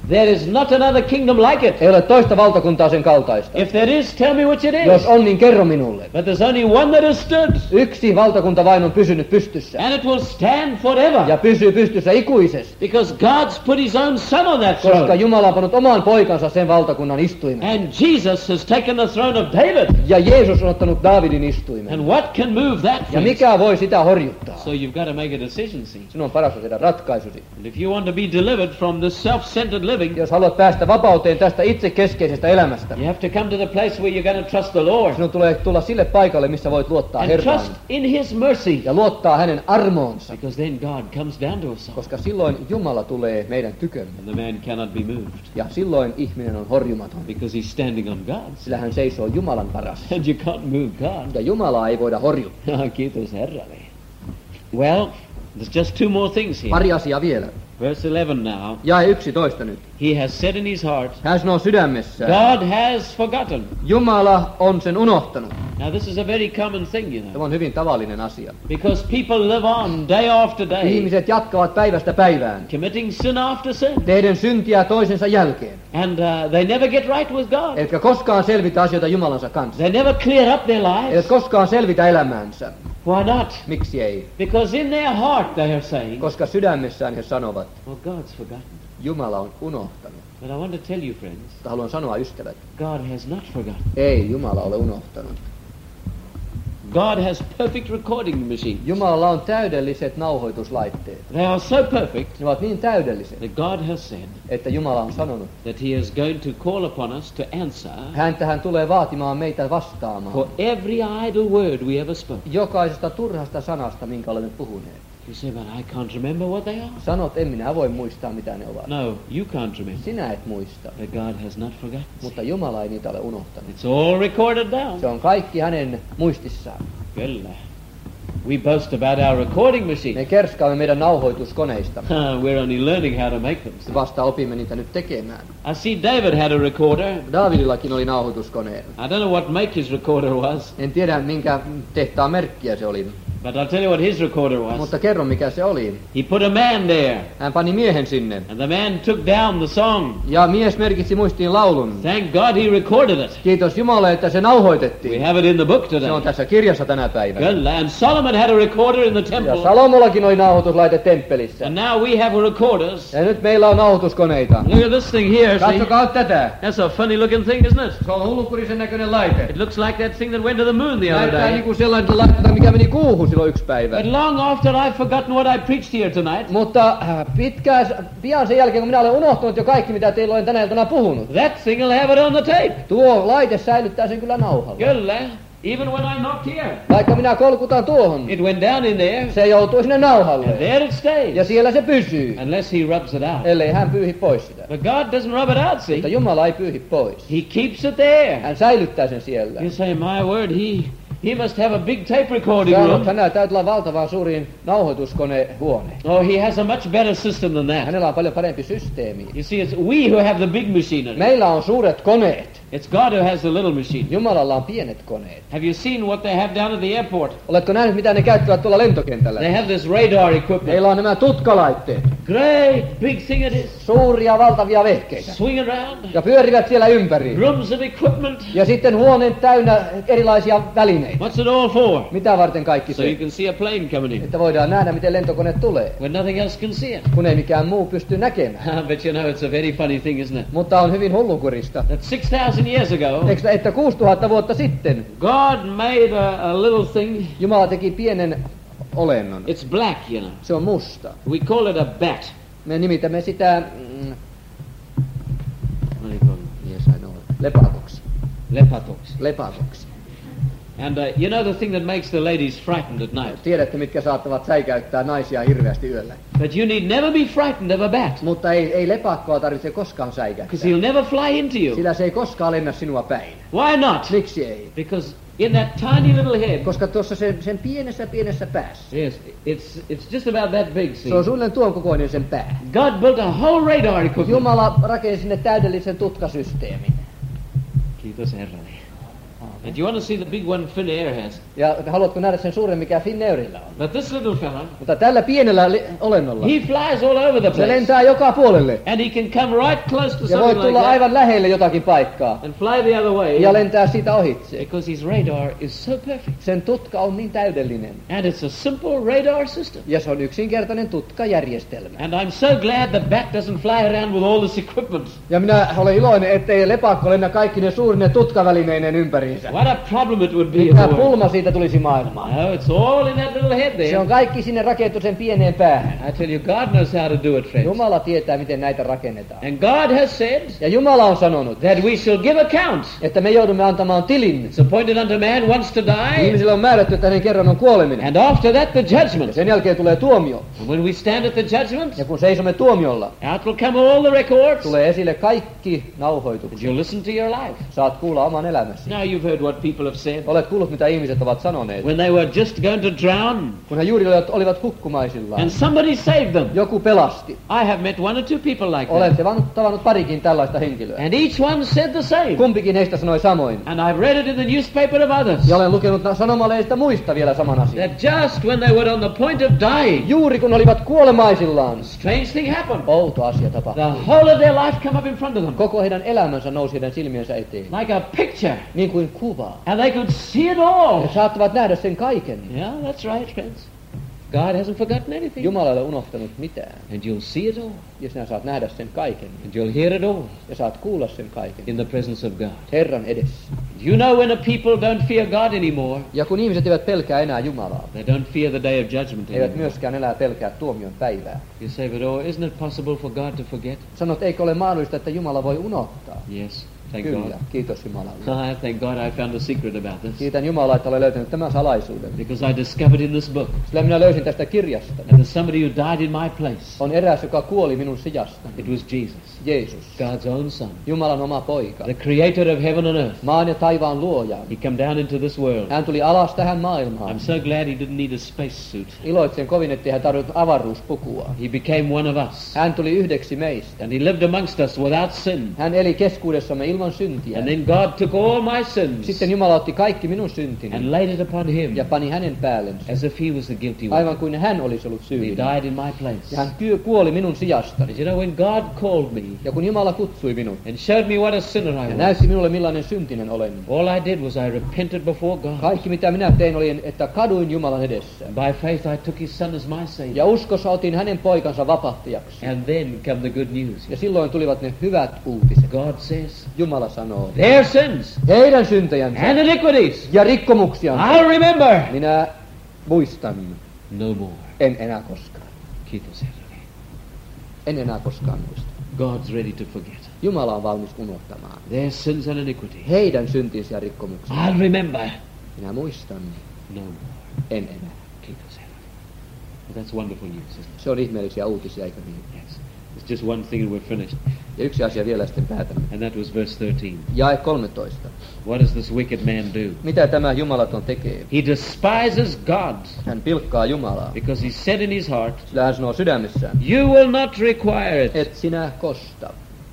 There is not another kingdom like it. Ei ole toista valtakuntaa sen kaltaista. If there is, tell me which it Jos is. on, niin kerro minulle. But there's only one that has stood. Yksi valtakunta vain on pysynyt pystyssä. And it will stand forever. Ja pysyy pystyssä ikuisesti. Because God's put his own son on that Koska throne. Jumala on pannut oman poikansa sen valtakunnan istuimeen. And Jesus has taken the throne of David. Ja Jeesus on ottanut Daavidin istuimen. And what can move that? Ja friends? mikä voi sitä horjuttaa? So you've got to make a decision, see. Sinun on paras tehdä ratkaisusi. And if you want to be delivered from this self-centered living, Jos haluat päästä vapauteen tästä itsekeskeisestä elämästä, you have to come to the place where you're going to trust the Lord. sinun tulee tulla sille paikalle, missä voit luottaa And Herraan. trust in his mercy. Ja luottaa hänen armoonsa. Because then God comes down to us all. Koska silloin Jumala tulee meidän tykömme. And the man cannot be moved. Ja silloin ihminen on horjumaton. Because he's standing on God's. Sillä hän seisoo Jumalan varassa. And you can't move God. Ja Jumalaa ei voida horjuttaa. Kiitos Herralle. Well, there's just two more things here. Pari asiaa vielä. Verse 11 now. Jae 11 nyt. He has said in his heart, Hän sanoo sydämessään. God has forgotten. Jumala on sen unohtanut. Now this is a very common thing, you know. Tämä on hyvin tavallinen asia. Because people live on day after day, Ihmiset jatkavat päivästä päivään. committing sin after sin. Tehden syntiä toisensa jälkeen. And they never get right with God. Eivätkä koskaan selvitä asioita Jumalansa kanssa. They never clear up their lives. Eivät koskaan selvitä elämäänsä. Why not? Miksi ei? Because in their heart they are saying, Koska sydämessään he sanovat, well, God's forgotten. Jumala on unohtanut. But I want to tell you, friends, Mutta haluan sanoa, ystävät, God has not forgotten. ei Jumala ole unohtanut. God has perfect recording machines. Jumalalla on täydelliset nauhoituslaitteet. They are so perfect Ne ovat niin täydelliset, that God has said että Jumala on sanonut, that he is going to call upon us to answer hän tulee vaatimaan meitä vastaamaan for every idle word we ever spoke. jokaisesta turhasta sanasta, minkä olemme puhuneet. You say, but I can't remember what they are. Sanot, en minä voi muistaa, mitä ne ovat. No, you can't remember. Sinä et muista, But God has not forgotten. mutta Jumala ei niitä ole unohtanut. It's all recorded down. Se on kaikki hänen muistissaan. Kyllä. We boast about our recording machine. Me kerskaamme meidän nauhoituskoneista. We're only learning how to make them. Vasta opimme niitä nyt tekemään. I see David had a recorder. Davidillakin oli nauhoituskone. I don't know what make his recorder was, En tiedä, minkä tehtaan merkkiä se oli. but I'll tell you what his recorder was. Mutta kerro, mikä se oli. He put a man there, Hän pani miehen sinne. and the man took down the song. Ja mies merkitsi muistiin laulun. Thank God he recorded it. Kiitos Jumalalle, että se We nauhoitettiin. have it in the book Se on today. tässä kirjassa tänä päivänä. Good. And Solomon had a recorder in the Ja temple. Salomollakin oli nauhoituslaite temppelissä. And now we have recorders. Ja nyt meillä on nauhoituskoneita. Look at this thing here, see? Katsokaa tätä. That's a funny looking thing, isn't it? Se on hullunkurisen näköinen laite. It looks like that thing that went to the moon the other Näyttää day. niinku sellainen laite, mikä meni kuuhun silloin yksi päivä. But long after I've forgotten what I preached here tonight, Mutta pian sen jälkeen, kun minä olen unohtanut jo kaikki, mitä teillä olen tänä iltana puhunut. that thing will have it on the tape. Tuo laite säilyttää sen kyllä nauhalla. Kyllä. Even when I knocked here, Vaikka minä kolkutan tuohon, it went down in there, se joutuu sinne and nauhalle. there it stays. Ja siellä se pysyy, Unless he rubs it out. ellei hän pyyhi pois sitä. But God doesn't rub it out, see? Mutta Jumala ei pyyhi pois. He keeps it there. Hän säilyttää sen siellä. You say, my word, he must have a big tape recording room. Hänellä täytyy olla valtavan suurin nauhoituskonehuone. Oh, he has a much better system than that. Hänellä on paljon parempi systeemi. You see, it's we who have the big machinery. Meillä on suuret koneet. It's God who has the little machine. Jumalalla on pienet koneet. Have you seen what they have down at the airport? Oletko nähnyt, mitä ne käyttävät tuolla lentokentällä? They have this radar equipment. Meillä on nämä tutkalaitteet. Great big thing it is. Suuria valtavia vehkeitä. Swing around. Ja pyörivät siellä ympäri. Rooms of equipment. Ja sitten huoneen täynnä erilaisia välineitä. What's it all for? Mitä varten kaikki So you se? can see a plane coming in. Että voidaan nähdä, miten lentokone tulee. When nothing else can see it. Kun ei mikään muu pysty näkemään. But you know, it's a very funny thing, isn't it? Mutta on hyvin hullunkurista. That 6,000 years ago, Että 6000 vuotta sitten God made a little thing. Jumala teki pienen olennon. It's black, you know. Se on musta. We call it a bat. Me nimitämme sitä What do you call it? yes, I know, lepakoksi. Lepatoks. Lepakoksi. And you know the thing that makes the ladies frightened at night. Tiedätte, mitkä saattavat säikäyttää naisia hirveästi yöllä. But you need never be frightened of a bat. Mutta ei lepakkoa tarvitse koskaan Because säikäyttää. he'll never fly into you. Sillä se ei koskaan lennä sinua päin. Why not? Miksi ei? Because in that tiny little head, Koska tuossa sen pienessä päässä. yes, it's just about that big, see. Se on suunnilleen tuon kokoinen sen pää. God built a whole radar equipment. Jumala rakensi sinne täydellisen tutkasysteemin. Kiitos Herralle. And you want to see the big one Finnair has. Ja haluatko nähdä sen suuren, mikä Finnairilla on? But this little fella, Mutta tällä pienellä olennolla he flies all over the se place. lentää joka puolelle. And he can come right close to Ja voi something like tulla that aivan lähelle jotakin paikkaa. and fly the other way Ja lentää siitä ohitse. because his radar is so perfect. Sen tutka on niin täydellinen. And it's a simple radar system. Ja se on yksinkertainen tutkajärjestelmä. And I'm so glad the bat doesn't fly around with all this equipment. Ja minä olen iloinen, ettei lepakko lennä kaikki ne suurine tutkavälineineen ympäriinsä. What a problem it would be. Mikä pulma siitä tulisi maailmaan. No, it's all in that little head Se there. on kaikki sinne rakennettu sen pieneen päähän. I tell you, God knows how to do it, friends. Jumala tietää, miten näitä rakennetaan. And God has said Ja Jumala on sanonut, that we shall give account. että me joudumme antamaan tilin. It's appointed unto man once to die, Ihmisille on määrätty, että hänen kerran on kuoleminen. and after that the Ja judgment. sen jälkeen tulee tuomio. And when we stand at the judgment, Ja kun seisomme tuomiolla, out will come all the records, tulee esille kaikki and nauhoitukset. you'll listen to your life. Saat kuulla oman elämäsi. Now you've heard what people have said. Olet kuullut, mitä ihmiset ovat sanoneet. When they were just going to drown, Kun he juuri olivat hukkumaisillaan. and somebody saved them. Joku pelasti. I have met one or two people like that. Olette tavannut parikin tällaista henkilöä. And each one said the same. Kumpikin heistä sanoi samoin. And I've read it in the newspaper of others. Ja olen lukenut sanomaleista muista vielä saman asian. That just when they were on the point of dying, Juuri kun olivat kuolemaisillaan, strange thing happened. outo asia tapahtui. The whole of their life come up in front of them. Koko heidän elämänsä nousi heidän silmiensä eteen. Like a picture. Niin kuin kuva. And they could see it all. He saattavat nähdä sen kaiken. Yeah, that's right, friends. God hasn't forgotten anything. Jumala ei ole unohtanut mitään. And you'll see it all. Ja sinä saat nähdä sen kaiken. And you'll hear it all Ja saat kuulla sen kaiken. in the presence of God. Herran edessä. You know when a people don't fear God anymore, Ja kun ihmiset eivät pelkää enää Jumalaa, they don't fear the day of judgment he eivät anymore. myöskään enää pelkää tuomion päivää. You say, but oh, isn't it possible for God to forget? Sanot, eikö ole mahdollista, että Jumala voi unohtaa? Yes, thank Kyllä, God. kiitos Jumalalle. Thank God I found a secret about this. Kiitän Jumalaa, että olen löytänyt tämän salaisuuden. Because I discovered in this book Sillä minä löysin tästä kirjasta. that there's somebody who died in my place. On eräs, joka kuoli minun sijastani. It was Jesus, Jeesus, God's own son, Jumalan oma poika. the creator of heaven and earth. Maan ja taivaan luoja. He came down into this world. Hän tuli alas tähän maailmaan. I'm so glad he didn't need a spacesuit. Iloitsen kovin, ettei hän tarvinnut avaruuspukua. He became one of us. Hän tuli yhdeksi meistä. And he lived amongst us without sin. Hän eli keskuudessamme ilman syntiä. And then God took all my sins Sitten Jumala otti kaikki minun syntini and laid it upon him ja pani hänen päällensä. as if he was the guilty one. Aivan kuin hän olisi ollut He syyllinen. died in my place. Ja hän kuoli minun sijastani. And you know, when God called me Ja kun Jumala kutsui minut and showed me what a sinner I ja was, näytti minulle millainen syntinen olen. all I did was I repented before God. Kaikki mitä minä tein oli, että kaduin Jumalan edessä. By faith I took his son as my savior. Ja uskossa otin hänen poikansa vapahtajaksi. And then come the good news. Ja silloin tulivat ne hyvät uutiset. God says, Jumala sanoo, their sins heidän syntejänsä and iniquities ja rikkomuksiansa I'll remember minä muistan, no more. en enää koskaan. Kiitos Herralle. En enää koskaan muista. God's ready to forget. Jumala on valmis unohtamaan Their sins and iniquities heidän syntinsä ja rikkomuksensa. I'll remember Minä muistan, no more. en enää. Kiitos Herralle. Well, that's wonderful news, isn't Se on ihmeellisiä uutisia, eikö niin? it? Yes. There's just one thing and we're finished. Ja yksi asia vielä sitten päätämme. And that was verse 13. Jae 13. What does this wicked man do? Mitä tämä Jumalaton tekee? He despises God Hän pilkkaa Jumalaa, because he said in his heart, sillä hän sanoo sydämessään, you will not require it. et sinä kosta.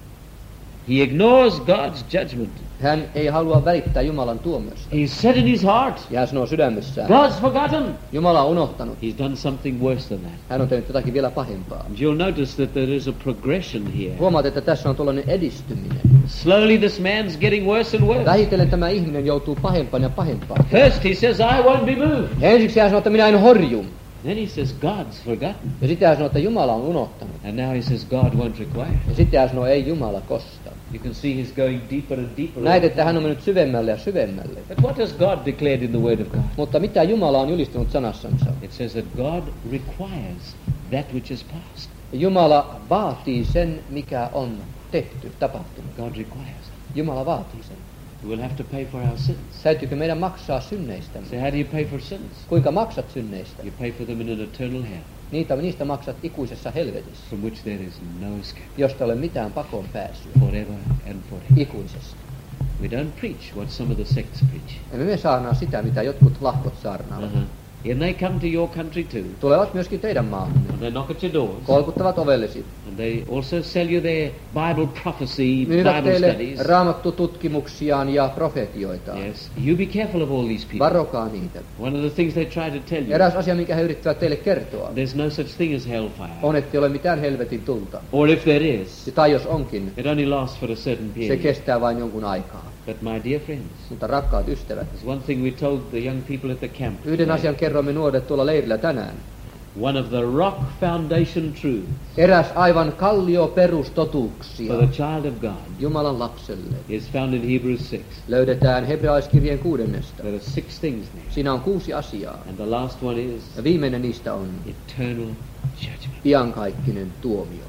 He ignores God's judgment. Hän ei halua välittää Jumalan tuomiosta. He said in his heart, Ja hän sanoo sydämessään, God's forgotten. Jumala on unohtanut. He's done something worse than that. Hän on tehnyt jotakin vielä pahempaa. And you'll notice that there is a progression here. Huomaat, että tässä on tuollainen edistyminen. Slowly this man's getting worse and worse. Vähitellen tämä ihminen joutuu pahempaan ja pahempaan. First he says, I won't be moved. Ja ensiksi hän sanoo, että minä en horju. Then he says, God's forgotten. Ja sitten hän sanoo, että Jumala on unohtanut. And now he says, God won't require it. Ja sitten hän sanoo, ei Jumala kosta. You can see he's going deeper and deeper. Näet, että hän on mennyt syvemmälle ja syvemmälle. But what has God declared in the Word of God? Mutta mitä Jumala on julistanut sanassansa? It says that God requires that which is past. Jumala vaatii sen, mikä on tehty, tapahtunut. God requires it. Jumala vaatii sen. We will have to pay for our sins. Täytyykö meidän maksaa synneistämme? So how do you pay for sins? Kuinka maksat synneistä? You pay for them in an eternal hell, Niistä maksat ikuisessa helvetissä, from which there is no escape, josta ei ole mitään pakoon pääsyä. forever and forever. Ikuisesti. We don't preach what some of the sects preach. Emme me saarnaa sitä, mitä jotkut lahkot saarnaavat. And they come to your country too, Tulevat myöskin teidän maahanne. and they knock at your doors, Kolkuttavat ovellesi. and And they also sell you their Bible prophecy, Myyvät Bible teille studies. raamattu-tutkimuksiaan ja profetioitaan. Yes, you be careful of all these people. Varokaa niitä. One of the things they try to tell you, Eräs asia, minkä he yrittävät teille kertoa, there's no such thing as hellfire. on, ettei ole mitään helvetin tulta. Or if there is, Tai jos onkin, it only lasts for a certain se period. kestää vain jonkun aikaa. But my dear friends, Mutta rakkaat ystävät, there's one thing we told the young people at the camp. yhden asian kerroimme nuoret tuolla leirillä tänään. One of the rock foundation truths Eräs aivan kallio for perustotuuksia the child of God Jumalan lapselle is found in Hebrews 6. löydetään hebrealaiskirjeen 6. There are 6 things there. Siinä on 6 asiaa. And the last one is Ja viimeinen niistä on eternal judgment. iankaikkinen tuomio.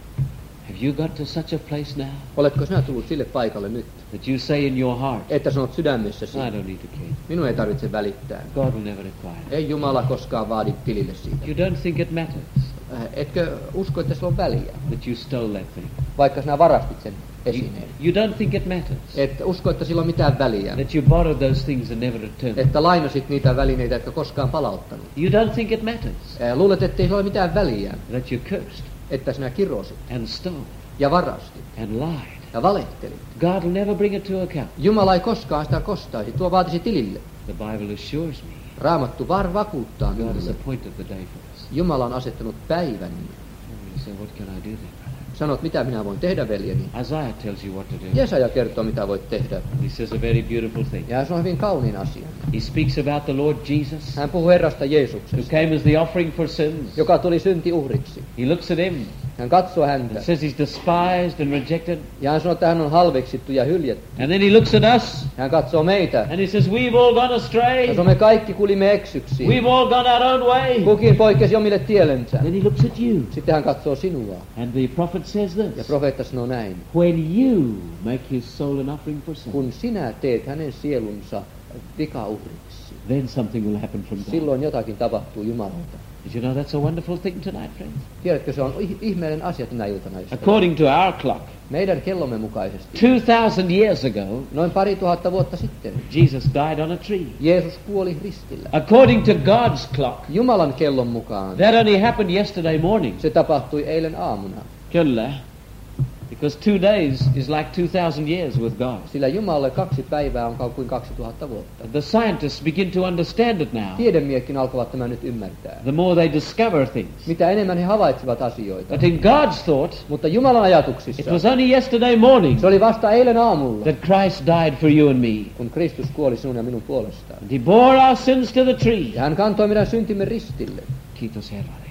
Have you got to such a place now Oletko sinä tullut sille paikalle nyt, that you say in your heart, että sanot sydämessäsi, I don't need to care. minun ei tarvitse välittää. God will never require it. Ei Jumala koskaan vaadi tilille siitä. You don't think it matters Etkö usko, että sillä on väliä, that you stole that thing. vaikka sinä varastit sen You, esineen? you don't think it matters Et usko, että sillä on mitään väliä, that you borrowed those things and never returned them. että lainasit niitä välineitä, jotka koskaan palauttanut. You don't think it matters Luulet, ettei sillä ole mitään väliä, that you cursed että sinä kirosit and stole ja varastit and lied. ja valehtelit. God will never bring it to account. Jumala ei koskaan sitä kostaisi, tuo vaatisi tilille. The Bible assures me Raamattu vakuuttaa God has minulle. appointed the day for us. Jumala on asettanut päivän. You say, what can I do then, brother? Sanot, mitä minä voin tehdä, veljeni. Isaiah tells you what to do. Jesaja kertoo, mitä voit tehdä. He says a very beautiful thing. Ja se on hyvin kauniin asia. He speaks about the Lord Jesus, Hän puhuu Herrasta who Jeesuksesta, came as the offering for sins. joka tuli syntiuhriksi. He looks at him Hän katsoo häntä and says he's despised and rejected. ja hän sanoo, että hän on halveksittu ja hyljätty. And then he looks at us Hän katsoo meitä. and he says, we've all gone Hän astray. sanoo, me kaikki kulimme eksyksiin. We've all gone our own way. Kukin poikkesi omille tiellensä. Then he looks at you. Sitten hän katsoo sinua. And the prophet says Ja this, profeetta sanoo näin. when you make his soul an offering for sin, Kun sinä teet hänen sielunsa vikauhriksi, then something will happen from God. silloin jotakin tapahtuu Jumalalta. Did you know that's a wonderful thing tonight, friends? Tiedätkö, se on ihmeellinen asia tänä iltana. ystävät. According to our clock, Meidän kellomme mukaisesti, 2,000 years ago, noin 2000 vuotta sitten, Jesus died on a tree. Jeesus kuoli ristillä. According to God's clock, Jumalan kellon mukaan that only happened yesterday morning. se tapahtui eilen aamuna. Kyllä. Because 2 days is like 2,000 years with God. Sillä Jumalalle 2 päivää on kuin 2000 vuotta. The scientists begin to understand it now. Tiedemiehetkin alkavat tämän nyt ymmärtää. The more they discover things. Mitä enemmän he havaitsevat asioita. But in God's thought, Mutta Jumalan ajatuksissa it was only yesterday morning se oli vasta eilen aamulla, that Christ died for you and me. kun Kristus kuoli sinun ja minun puolestaan. And he bore our sins to the tree. Ja hän kantoi meidän syntimme ristille. Kiitos Herralle.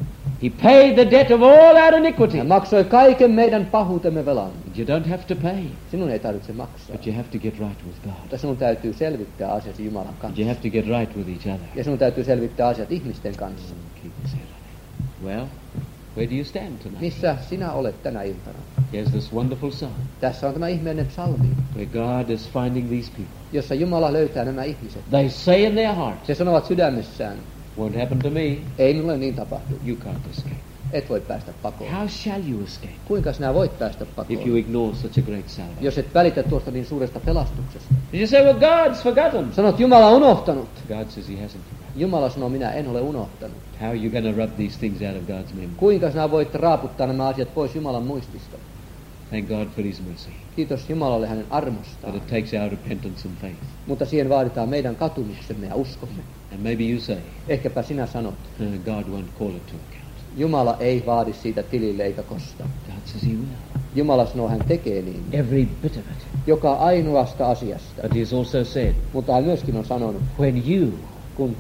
He paid the debt of all our iniquity. Hän maksoi kaiken meidän pahuutemme velan. You don't have to pay, Sinun ei tarvitse maksaa. but you have to get right with God. Mutta sinun täytyy selvittää asiasi Jumalan kanssa. You have to get right with each other. Ja sinun täytyy selvittää asiat ihmisten kanssa. Kiitos Herralle. Well, where do you stand tonight? Missä sinä olet tänä iltana? Here's this wonderful psalm Tässä on tämä ihmeellinen psalmi, where God is finding these people. jossa Jumala löytää nämä ihmiset. They say in their heart, He sanovat sydämessään, won't happen to me. ei minulle niin tapahdu. You can't escape. Et voi päästä pakoon. How shall you escape Kuinka sinä voit päästä if pakoon, you ignore such a great salvation? jos et välitä tuosta niin suuresta pelastuksesta? Did you say, well, God's forgotten? Sanot, Jumala on unohtanut. God says he hasn't forgotten. Jumala sanoo, minä en ole unohtanut. How are you going to rub these things out of God's memory? Kuinka sinä voit raaputtaa nämä asiat pois Jumalan muistista? Thank God for his mercy. Kiitos Jumalalle hänen But armostaan. it takes our repentance and faith. Mutta siihen vaaditaan meidän katumuksemme ja uskomme. And maybe you say, Ehkäpä sinä sanot, God won't call it to account. Jumala ei vaadi siitä tilille eikä kosta. God says he will. Jumala sanoo, hän tekee niin. Every bit of it. Joka ainoasta asiasta. But he has also said, Mutta hän myöskin on sanonut, when you kun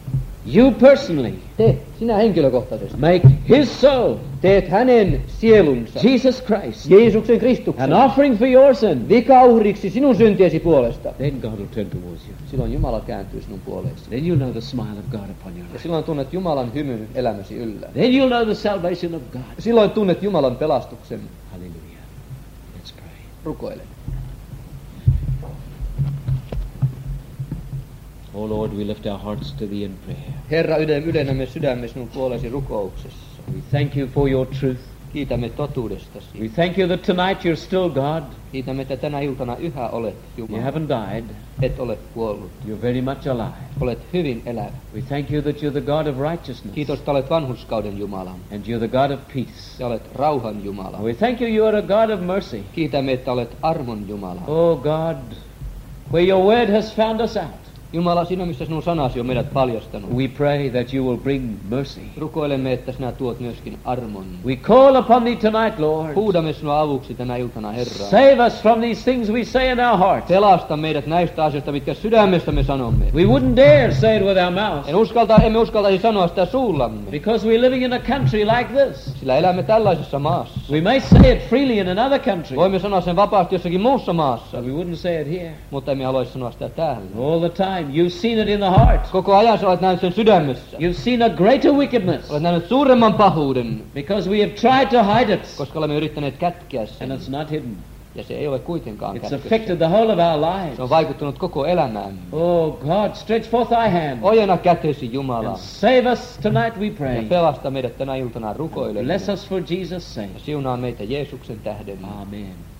You personally sinä henkilökohtaisesti make his soul, teet hänen sielunsa, Jesus Christ, Jeesuksen an Kristuksen, offering for your sin, vikauhriksi sinun syntiesi puolesta, then God will turn towards you. silloin Jumala kääntyy sinun puoleesi. Then you'll know the smile of God upon your Ja life. silloin tunnet Jumalan hymyn elämäsi yllä. Then you'll know the salvation of God. Silloin tunnet Jumalan pelastuksen. Hallelujah. Let's pray. Rukoile. Oh Lord, we lift our hearts to thee in prayer. Herra, ylennämme sydämme sinun puolesi rukouksessa. We thank you for your truth. Kiitämme totuudestasi. We thank you that tonight you're still God. Kiitämme, että tänä iltana yhä olet You Jumala. haven't died. Et ole kuollut. You're very much alive. Olet hyvin elävä. We thank you that you're the God of righteousness. Kiitos, että olet vanhurskauden Jumala. And you're the God of peace. Ja olet rauhan Jumala. We thank you are a God of mercy. Kiitämme, että olet armon Jumala. Oh God, where your word has found us out, Jumala, sinä missä sinun sanasi on meidät paljastanut. we pray that you will bring mercy. Rukoilemme, että sinä tuot myöskin armon. We call upon thee tonight, Lord. Huudamme sinua avuksi tänä iltana, Herra. Save us from these things we say in our heart. Pelasta meidät näistä asioista, mitkä sydämestämme sanomme. We wouldn't dare say it with our mouth, Emme uskaltaisi sanoa sitä suullamme, because we're living in a country like this. sillä elämme tällaisessa maassa. We may say it freely in another country, Voimme sanoa sen vapaasti jossakin muussa maassa, but we wouldn't say it here. mutta emme haluaisi sanoa sitä täällä. All the time, you've seen it in the heart. Koko ajan sä olet nähnyt sen sydämessä. You've seen a greater wickedness, Olet nähnyt suuremman pahuuden, because we have tried to hide it, koska olemme yrittäneet kätkeä and sen. it's not hidden. Ja se ei ole kuitenkaan It's kätkössä. affected the whole of our Se lives. on vaikuttanut koko elämään. Oh God, stretch forth thy hand Ojenna kätesi, Jumala. and save us tonight, we Ja pray. pelasta meidät tänä iltana rukoilemme. Bless us for Jesus' sake. Ja siunaa meitä Jeesuksen tähden. Amen.